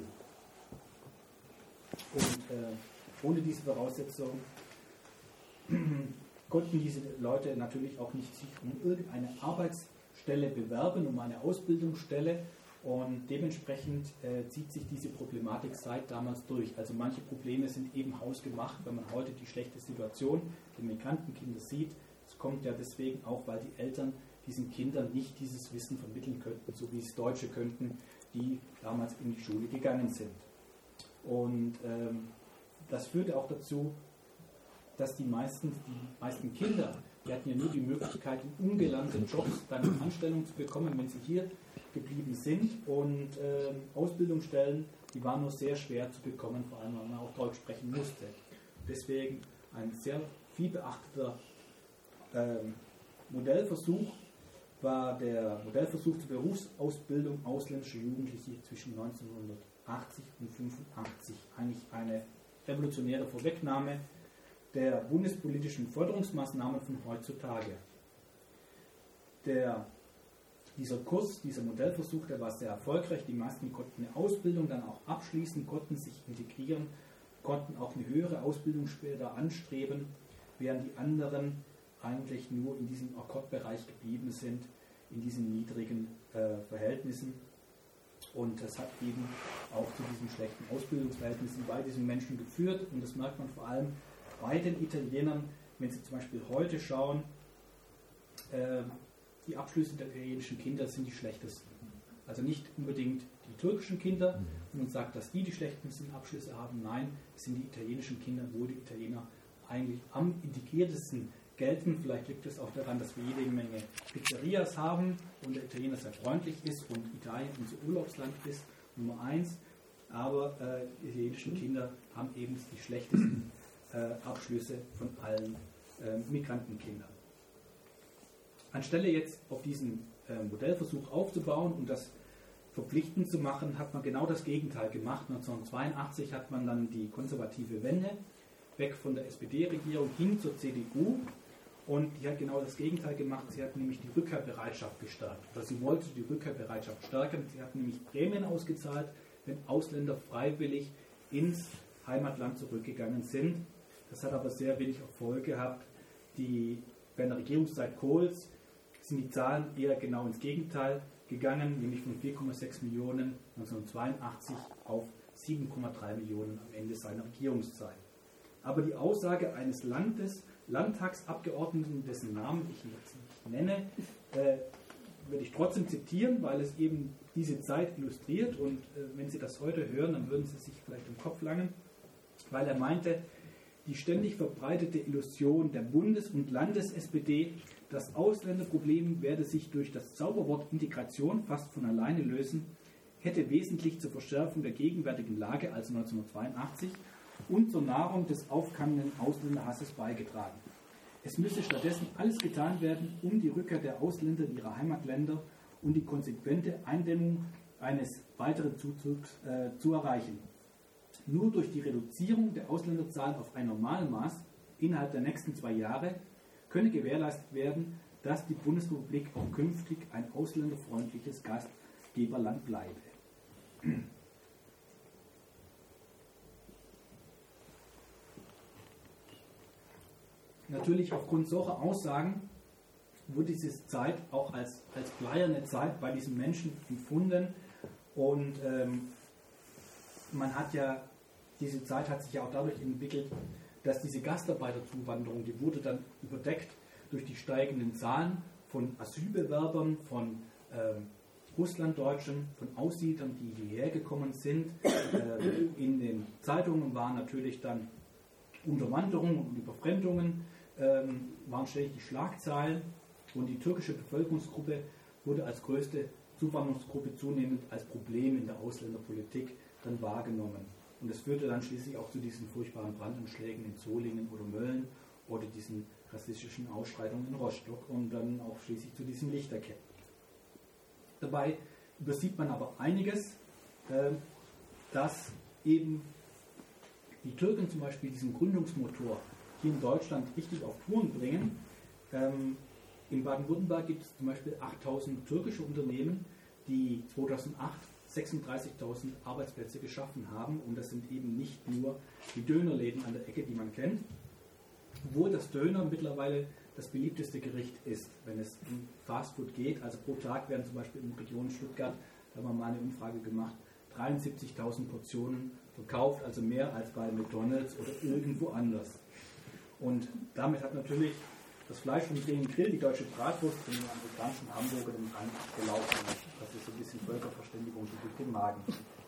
Und ohne diese Voraussetzung konnten diese Leute natürlich auch nicht sich um irgendeine Arbeitsstelle bewerben, um eine Ausbildungsstelle und dementsprechend zieht sich diese Problematik seit damals durch. Also manche Probleme sind eben hausgemacht, wenn man heute die schlechte Situation der Migrantenkinder sieht. Es kommt ja deswegen auch, weil die Eltern diesen Kindern nicht dieses Wissen vermitteln könnten, so wie es Deutsche könnten, die damals in die Schule gegangen sind. Und das führte auch dazu, dass die meisten Kinder, die hatten ja nur die Möglichkeit, in ungelernten Jobs dann eine Anstellung zu bekommen, wenn sie hier geblieben sind. Und Ausbildungsstellen, die waren nur sehr schwer zu bekommen, vor allem weil man auch Deutsch sprechen musste. Deswegen ein sehr viel beachteter Modellversuch war der Modellversuch zur Berufsausbildung ausländischer Jugendliche zwischen 1980 und 1985. Eigentlich eine revolutionäre Vorwegnahme der bundespolitischen Förderungsmaßnahmen von heutzutage. Dieser Kurs, dieser Modellversuch, der war sehr erfolgreich. Die meisten konnten eine Ausbildung dann auch abschließen, konnten sich integrieren, konnten auch eine höhere Ausbildung später anstreben, während die anderen eigentlich nur in diesem Akkordbereich geblieben sind, in diesen niedrigen Verhältnissen. Und das hat eben auch zu diesen schlechten Ausbildungsverhältnissen bei diesen Menschen geführt. Und das merkt man vor allem bei den Italienern, wenn Sie zum Beispiel heute schauen, die Abschlüsse der italienischen Kinder sind die schlechtesten. Also nicht unbedingt die türkischen Kinder, wenn man sagt, dass die schlechtesten Abschlüsse haben. Nein, es sind die italienischen Kinder, wo die Italiener eigentlich am integriertesten gelten. Vielleicht liegt es auch daran, dass wir jede Menge Pizzerias haben und der Italiener sehr freundlich ist und Italien unser Urlaubsland ist, Nummer 1. Aber die italienischen Kinder haben eben die schlechtesten Abschlüsse von allen Migrantenkindern. Anstelle jetzt auf diesen Modellversuch aufzubauen und das verpflichtend zu machen, hat man genau das Gegenteil gemacht. 1982 hat man dann die konservative Wende weg von der SPD-Regierung hin zur CDU und die hat genau das Gegenteil gemacht. Sie hat nämlich die Rückkehrbereitschaft gestärkt. Oder sie wollte die Rückkehrbereitschaft stärken. Sie hat nämlich Prämien ausgezahlt, wenn Ausländer freiwillig ins Heimatland zurückgegangen sind. Das hat aber sehr wenig Erfolg gehabt. Während der Regierungszeit Kohls sind die Zahlen eher genau ins Gegenteil gegangen, nämlich von 4,6 Millionen 1982 auf 7,3 Millionen am Ende seiner Regierungszeit. Aber die Aussage eines Landtagsabgeordneten, dessen Namen ich jetzt nicht nenne, würde ich trotzdem zitieren, weil es eben diese Zeit illustriert und wenn Sie das heute hören, dann würden Sie sich vielleicht im Kopf langen, weil er meinte, die ständig verbreitete Illusion der Bundes- und Landes-SPD, das Ausländerproblem werde sich durch das Zauberwort Integration fast von alleine lösen, hätte wesentlich zur Verschärfung der gegenwärtigen Lage, also 1982, und zur Nahrung des aufkeimenden Ausländerhasses beigetragen. Es müsse stattdessen alles getan werden, um die Rückkehr der Ausländer in ihre Heimatländer und die konsequente Eindämmung eines weiteren Zuzugs zu erreichen. Nur durch die Reduzierung der Ausländerzahlen auf ein Normalmaß innerhalb der nächsten 2 Jahre könne gewährleistet werden, dass die Bundesrepublik auch künftig ein ausländerfreundliches Gastgeberland bleibe. Natürlich aufgrund solcher Aussagen wurde diese Zeit auch als bleierne Zeit bei diesen Menschen empfunden und diese Zeit hat sich ja auch dadurch entwickelt, dass diese Gastarbeiterzuwanderung, die wurde dann überdeckt durch die steigenden Zahlen von Asylbewerbern, von Russlanddeutschen, von Aussiedlern, die hierher gekommen sind. In den Zeitungen waren natürlich dann Unterwanderungen und Überfremdungen, waren ständig die Schlagzeilen und die türkische Bevölkerungsgruppe wurde als größte Zuwanderungsgruppe zunehmend als Problem in der Ausländerpolitik dann wahrgenommen. Und das führte dann schließlich auch zu diesen furchtbaren Brandanschlägen in Solingen oder Mölln oder diesen rassistischen Ausschreitungen in Rostock und dann auch schließlich zu diesen Lichterketten. Dabei übersieht man aber einiges, dass eben die Türken zum Beispiel diesen Gründungsmotor hier in Deutschland richtig auf Touren bringen. In Baden-Württemberg gibt es zum Beispiel 8.000 türkische Unternehmen, die 2008 36.000 Arbeitsplätze geschaffen haben und das sind eben nicht nur die Dönerläden an der Ecke, die man kennt, obwohl das Döner mittlerweile das beliebteste Gericht ist, wenn es um Fastfood geht. Also pro Tag werden zum Beispiel in der Region Stuttgart, da haben wir mal eine Umfrage gemacht, 73.000 Portionen verkauft, also mehr als bei McDonald's oder irgendwo anders. Und damit hat natürlich das Fleisch vom Grünen Grill, die deutsche Bratwurst, den amerikanischen Hamburger den Rand abgelaufen. Das ist so ein bisschen Völkerverständigung durch den Magen.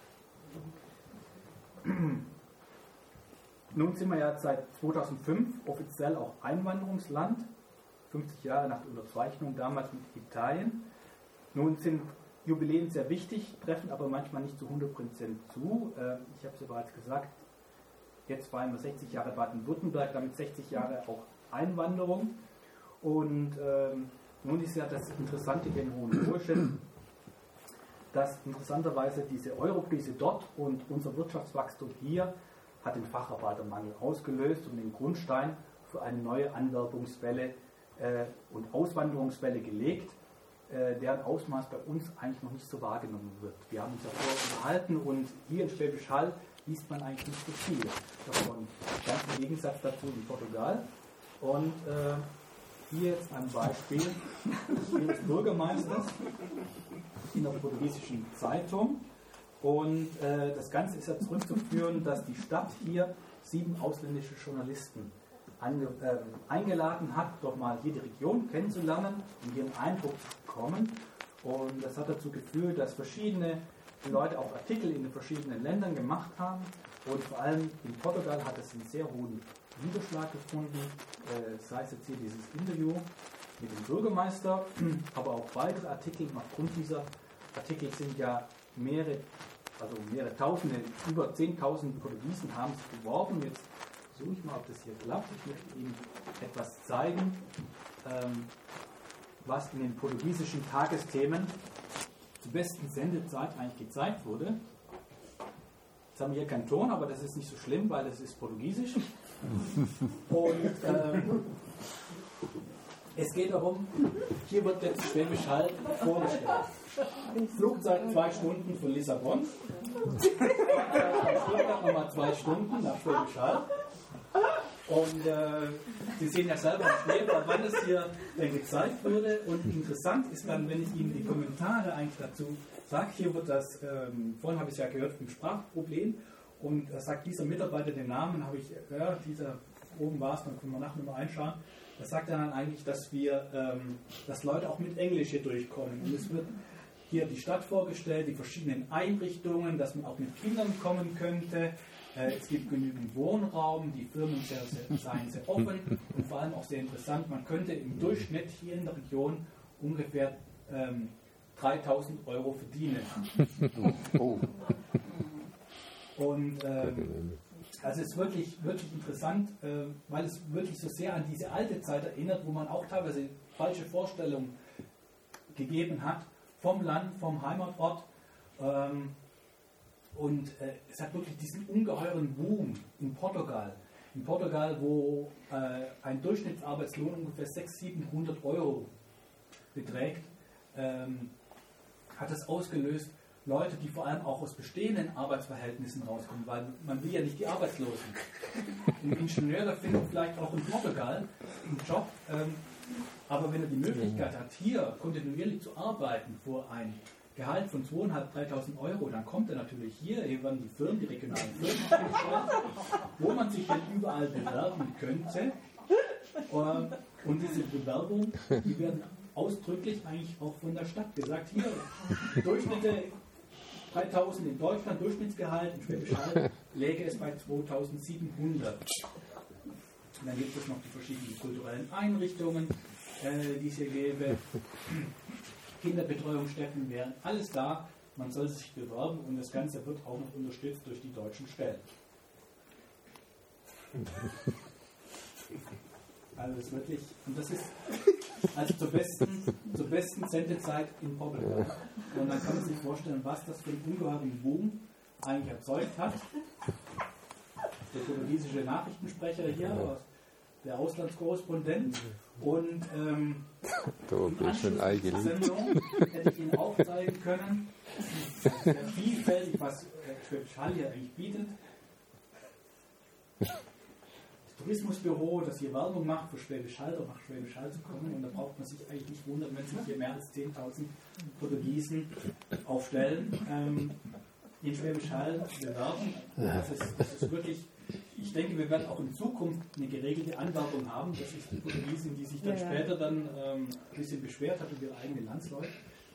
Nun sind wir ja seit 2005 offiziell auch Einwanderungsland, 50 Jahre nach der Unterzeichnung, damals mit Italien. Nun sind Jubiläen sehr wichtig, treffen aber manchmal nicht zu 100% zu. Ich habe es ja bereits gesagt, jetzt feiern wir 60 Jahre Baden-Württemberg, damit 60 Jahre auch Einwanderung. Und nun ist ja das Interessante hier in Hohenlohe, dass interessanterweise diese Eurokrise dort und unser Wirtschaftswachstum hier hat den Facharbeitermangel ausgelöst und den Grundstein für eine neue Anwerbungswelle und Auswanderungswelle gelegt, deren Ausmaß bei uns eigentlich noch nicht so wahrgenommen wird. Wir haben uns ja vorher unterhalten und hier in Schwäbisch Hall liest man eigentlich nicht so viel davon. Ganz im Gegensatz dazu in Portugal. Und hier jetzt ein Beispiel des Bürgermeisters in der portugiesischen Zeitung. Und das Ganze ist ja zurückzuführen, dass die Stadt hier 7 ausländische Journalisten eingeladen hat, doch mal jede Region kennenzulernen und hier einen Eindruck zu bekommen. Und das hat dazu geführt, dass verschiedene Leute auch Artikel in den verschiedenen Ländern gemacht haben. Und vor allem in Portugal hat es einen sehr hohen Niederschlag gefunden, sei es jetzt hier dieses Interview mit dem Bürgermeister, aber auch weitere Artikel. Aufgrund dieser Artikel sind ja mehrere Tausende, über 10.000 Portugiesen haben sich beworben. Jetzt versuche ich mal, ob das hier klappt. Ich möchte Ihnen etwas zeigen, was in den portugiesischen Tagesthemen zur besten Sendezeit eigentlich gezeigt wurde. Jetzt haben wir hier keinen Ton, aber das ist nicht so schlimm, weil es ist Portugiesisch. Und es geht darum, hier wird jetzt Schwäbisch Hall vorgestellt. Flugzeit 2 Stunden von Lissabon. Stuttgart nochmal 2 Stunden nach Schwäbisch Hall. Und Sie sehen ja selber am Schnee, wann es hier denn gezeigt wurde. Und interessant ist dann, wenn ich Ihnen die Kommentare eigentlich dazu sage, hier wird das, vorhin habe ich es ja gehört, ein Sprachproblem. Und da sagt dieser Mitarbeiter den Namen, habe ich, ja, dieser oben war es, dann können wir nachher mal einschauen. Das sagt dann eigentlich, dass dass Leute auch mit Englisch hier durchkommen. Und es wird hier die Stadt vorgestellt, die verschiedenen Einrichtungen, dass man auch mit Kindern kommen könnte. Es gibt genügend Wohnraum, die Firmen seien sehr offen und vor allem auch sehr interessant. Man könnte im Durchschnitt hier in der Region ungefähr 3.000 Euro verdienen. Oh. Und also es ist wirklich, wirklich interessant, weil es wirklich so sehr an diese alte Zeit erinnert, wo man auch teilweise falsche Vorstellungen gegeben hat vom Land, vom Heimatort. Und es hat wirklich diesen ungeheuren Boom in Portugal. In Portugal, wo ein Durchschnittsarbeitslohn ungefähr 600-700 Euro beträgt, hat es ausgelöst, Leute, die vor allem auch aus bestehenden Arbeitsverhältnissen rauskommen, weil man will ja nicht die Arbeitslosen. Ein Ingenieur, der findet vielleicht auch in Portugal einen Job, aber wenn er die Möglichkeit hat, hier kontinuierlich zu arbeiten vor ein Gehalt von 2.500-3.000 Euro, dann kommt er natürlich hier werden die Firmen, die regionalen Firmen aufgestellt, wo man sich dann überall bewerben könnte. Und diese Bewerbungen, die werden ausdrücklich eigentlich auch von der Stadt gesagt, hier, Durchschnitte 3.000 in Deutschland, Durchschnittsgehalt, in Schwäbisch Hall läge es bei 2.700. Und dann gibt es noch die verschiedenen kulturellen Einrichtungen, die es hier gäbe. Kinderbetreuungsstätten wären alles da. Man soll sich bewerben und das Ganze wird auch noch unterstützt durch die deutschen Stellen. Also das ist wirklich, und das ist also zur besten Sendezeit in Portugal. Und dann kann man sich vorstellen, was das für einen ungeheuren Boom eigentlich erzeugt hat. Der portugiesische Nachrichtensprecher hier, der Auslandskorrespondent. Und Sendung hätte ich Ihnen auch zeigen können. Sehr vielfältig, was Schwäbisch Hall hier eigentlich bietet. Tourismusbüro, das hier Werbung macht für Schwäbisch Hall, um nach Schwäbisch Hall zu kommen. Und da braucht man sich eigentlich nicht wundern, wenn sich hier mehr als 10.000 Portugiesen aufstellen, in Schwäbisch Hall bewerben. Das ist wirklich, ich denke, wir werden auch in Zukunft eine geregelte Anwerbung haben. Das ist die Portugiesin, die sich dann später dann ein bisschen beschwert hat über ihre eigenen Landsleute.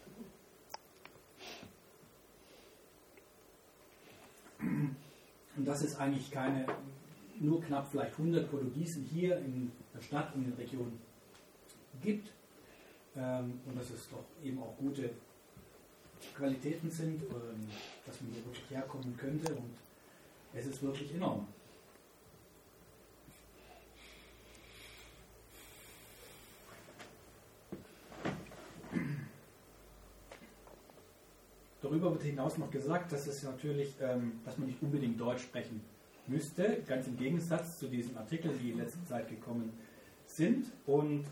Und das ist eigentlich nur knapp vielleicht 100 Portugiesen hier in der Stadt und in der Region gibt. Und dass es doch eben auch gute Qualitäten sind, dass man hier wirklich herkommen könnte. Und es ist wirklich enorm. darüber wird hinaus noch gesagt, dass es natürlich, dass man nicht unbedingt Deutsch sprechen müsste, ganz im Gegensatz zu diesen Artikeln, die in letzter Zeit gekommen sind. Und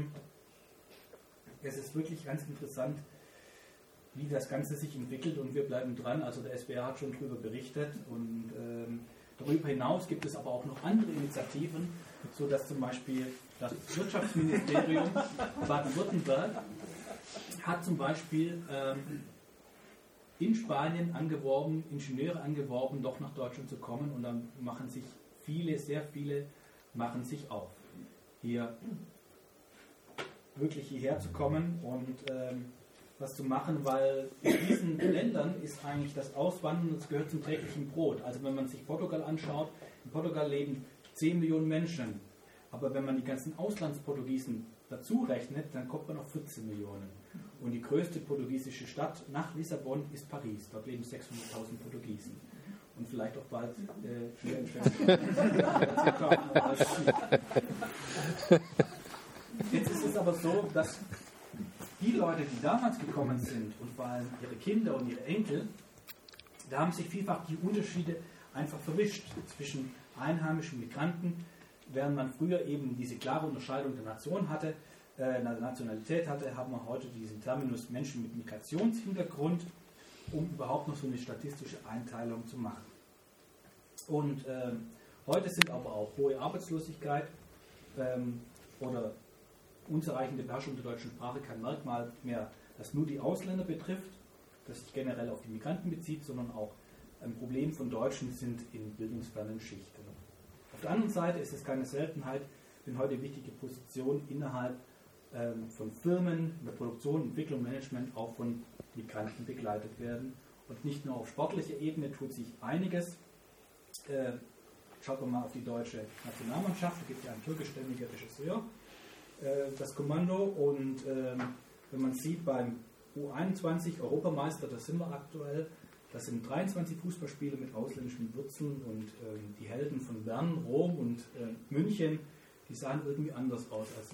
es ist wirklich ganz interessant, wie das Ganze sich entwickelt, und wir bleiben dran. Also der SWR hat schon darüber berichtet, und darüber hinaus gibt es aber auch noch andere Initiativen, so dass zum Beispiel das Wirtschaftsministerium Baden-Württemberg hat zum Beispiel in Spanien angeworben, Ingenieure angeworben, doch nach Deutschland zu kommen, und dann machen sich sehr viele machen sich auf, hier wirklich hierher zu kommen und was zu machen, weil in diesen Ländern ist eigentlich das Auswandern, das gehört zum täglichen Brot. Also wenn man sich Portugal anschaut, in Portugal leben 10 Millionen Menschen, aber wenn man die ganzen Auslandsportugiesen dazu rechnet, dann kommt man auf 14 Millionen. Und die größte portugiesische Stadt nach Lissabon ist Paris. Dort leben 600.000 Portugiesen. Und vielleicht auch bald schwer entfernt. Jetzt ist es aber so, dass die Leute, die damals gekommen sind, und vor allem ihre Kinder und ihre Enkel, da haben sich vielfach die Unterschiede einfach verwischt zwischen einheimischen Migranten, während man früher eben diese klare Unterscheidung der Nation hatte, der Nationalität hatte, haben wir heute diesen Terminus Menschen mit Migrationshintergrund, um überhaupt noch so eine statistische Einteilung zu machen. Und heute sind aber auch hohe Arbeitslosigkeit oder unzureichende Beherrschung der deutschen Sprache kein Merkmal mehr, das nur die Ausländer betrifft, das sich generell auf die Migranten bezieht, sondern auch ein Problem von Deutschen sind in bildungsfernen Schichten. Auf der anderen Seite ist es keine Seltenheit, wenn heute wichtige Positionen innerhalb von Firmen, in der Produktion, Entwicklung, Management auch von Migranten begleitet werden. Und nicht nur auf sportlicher Ebene tut sich einiges. Schaut mal auf die deutsche Nationalmannschaft, da gibt es ja einen türkischstämmiger Regisseur, das Kommando, und wenn man sieht, beim U21 Europameister, da sind wir aktuell, das sind 23 Fußballspieler mit ausländischen Wurzeln, und die Helden von Bern, Rom und München, die sahen irgendwie anders aus als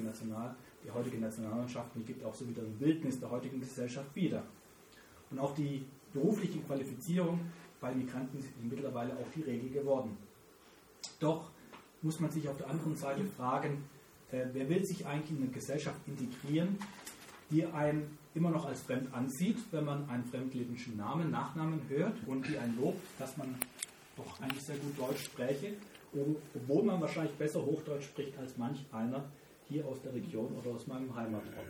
die heutige Nationalmannschaft, und die gibt auch so wieder ein Bildnis der heutigen Gesellschaft wieder. Und auch die berufliche Qualifizierung bei Migranten ist mittlerweile auch die Regel geworden. Doch muss man sich auf der anderen Seite fragen, wer will sich eigentlich in eine Gesellschaft integrieren, die einen immer noch als fremd ansieht, wenn man einen fremdländischen Namen, Nachnamen hört, und die einen lobt, dass man doch eigentlich sehr gut Deutsch spräche, obwohl man wahrscheinlich besser Hochdeutsch spricht als manch einer hier aus der Region oder aus meinem Heimatort.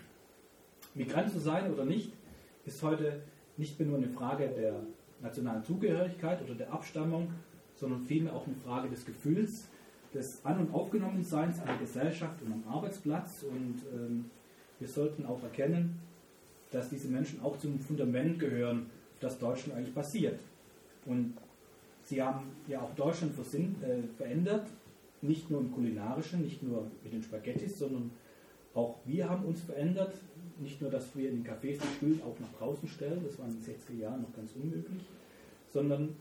Migrant zu sein oder nicht, ist heute nicht mehr nur eine Frage der nationalen Zugehörigkeit oder der Abstammung, sondern vielmehr auch eine Frage des Gefühls, des An- und Aufgenommenseins an der Gesellschaft und am Arbeitsplatz. Und wir sollten auch erkennen, dass diese Menschen auch zum Fundament gehören, auf das Deutschland eigentlich basiert. Und sie haben ja auch Deutschland verändert, nicht nur im Kulinarischen, nicht nur mit den Spaghettis, sondern auch wir haben uns verändert. Nicht nur, dass wir in den Cafés die Stühle auch nach draußen stellen, das war in den 60er Jahren noch ganz unmöglich, sondern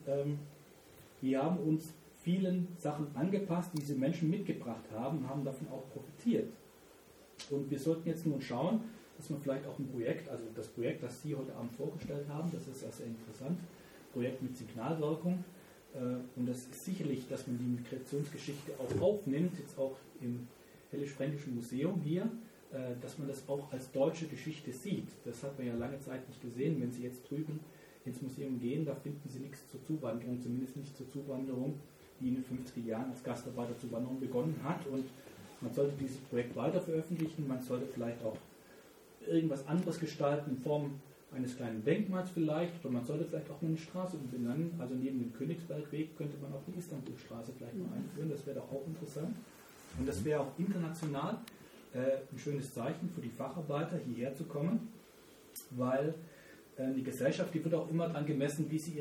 wir haben uns vielen Sachen angepasst, die diese Menschen mitgebracht haben, und haben davon auch profitiert. Und wir sollten jetzt nun schauen, dass man vielleicht auch ein Projekt, also das Projekt, das Sie heute Abend vorgestellt haben, das ist ja sehr interessant, Projekt mit Signalwirkung, und das ist sicherlich, dass man die Migrationsgeschichte auch aufnimmt, jetzt auch im Hällisch-Fränkischen Museum hier, dass man das auch als deutsche Geschichte sieht. Das hat man ja lange Zeit nicht gesehen. Wenn Sie jetzt drüben ins Museum gehen, da finden Sie nichts zur Zuwanderung, zumindest nicht zur Zuwanderung, die in den 50er Jahren als Gastarbeiterzuwanderung begonnen hat. Und man sollte dieses Projekt weiter veröffentlichen, man sollte vielleicht auch irgendwas anderes gestalten in Form eines kleinen Denkmals vielleicht, oder man sollte vielleicht auch mal eine Straße umbenennen. Also neben dem Königsbergweg könnte man auch die Istanbulstraße vielleicht mal einführen, das wäre doch auch interessant. Und das wäre auch international ein schönes Zeichen für die Facharbeiter, hierher zu kommen, weil die Gesellschaft, die wird auch immer daran gemessen, wie sie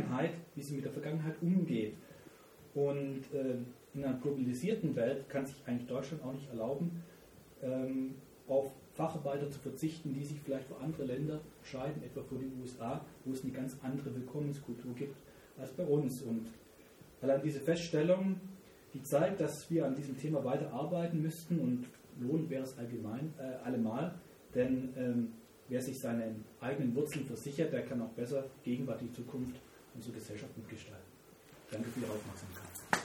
mit der Vergangenheit umgeht. Und in einer globalisierten Welt kann sich eigentlich Deutschland auch nicht erlauben, auf Facharbeiter zu verzichten, die sich vielleicht für andere Länder scheiden, etwa für die USA, wo es eine ganz andere Willkommenskultur gibt als bei uns. Und allein diese Feststellung, die zeigt, dass wir an diesem Thema weiter arbeiten müssten, und lohnend wäre es allemal, denn wer sich seine eigenen Wurzeln versichert, der kann auch besser Gegenwart, die Zukunft unserer Gesellschaft mitgestalten. Danke für Ihre Aufmerksamkeit.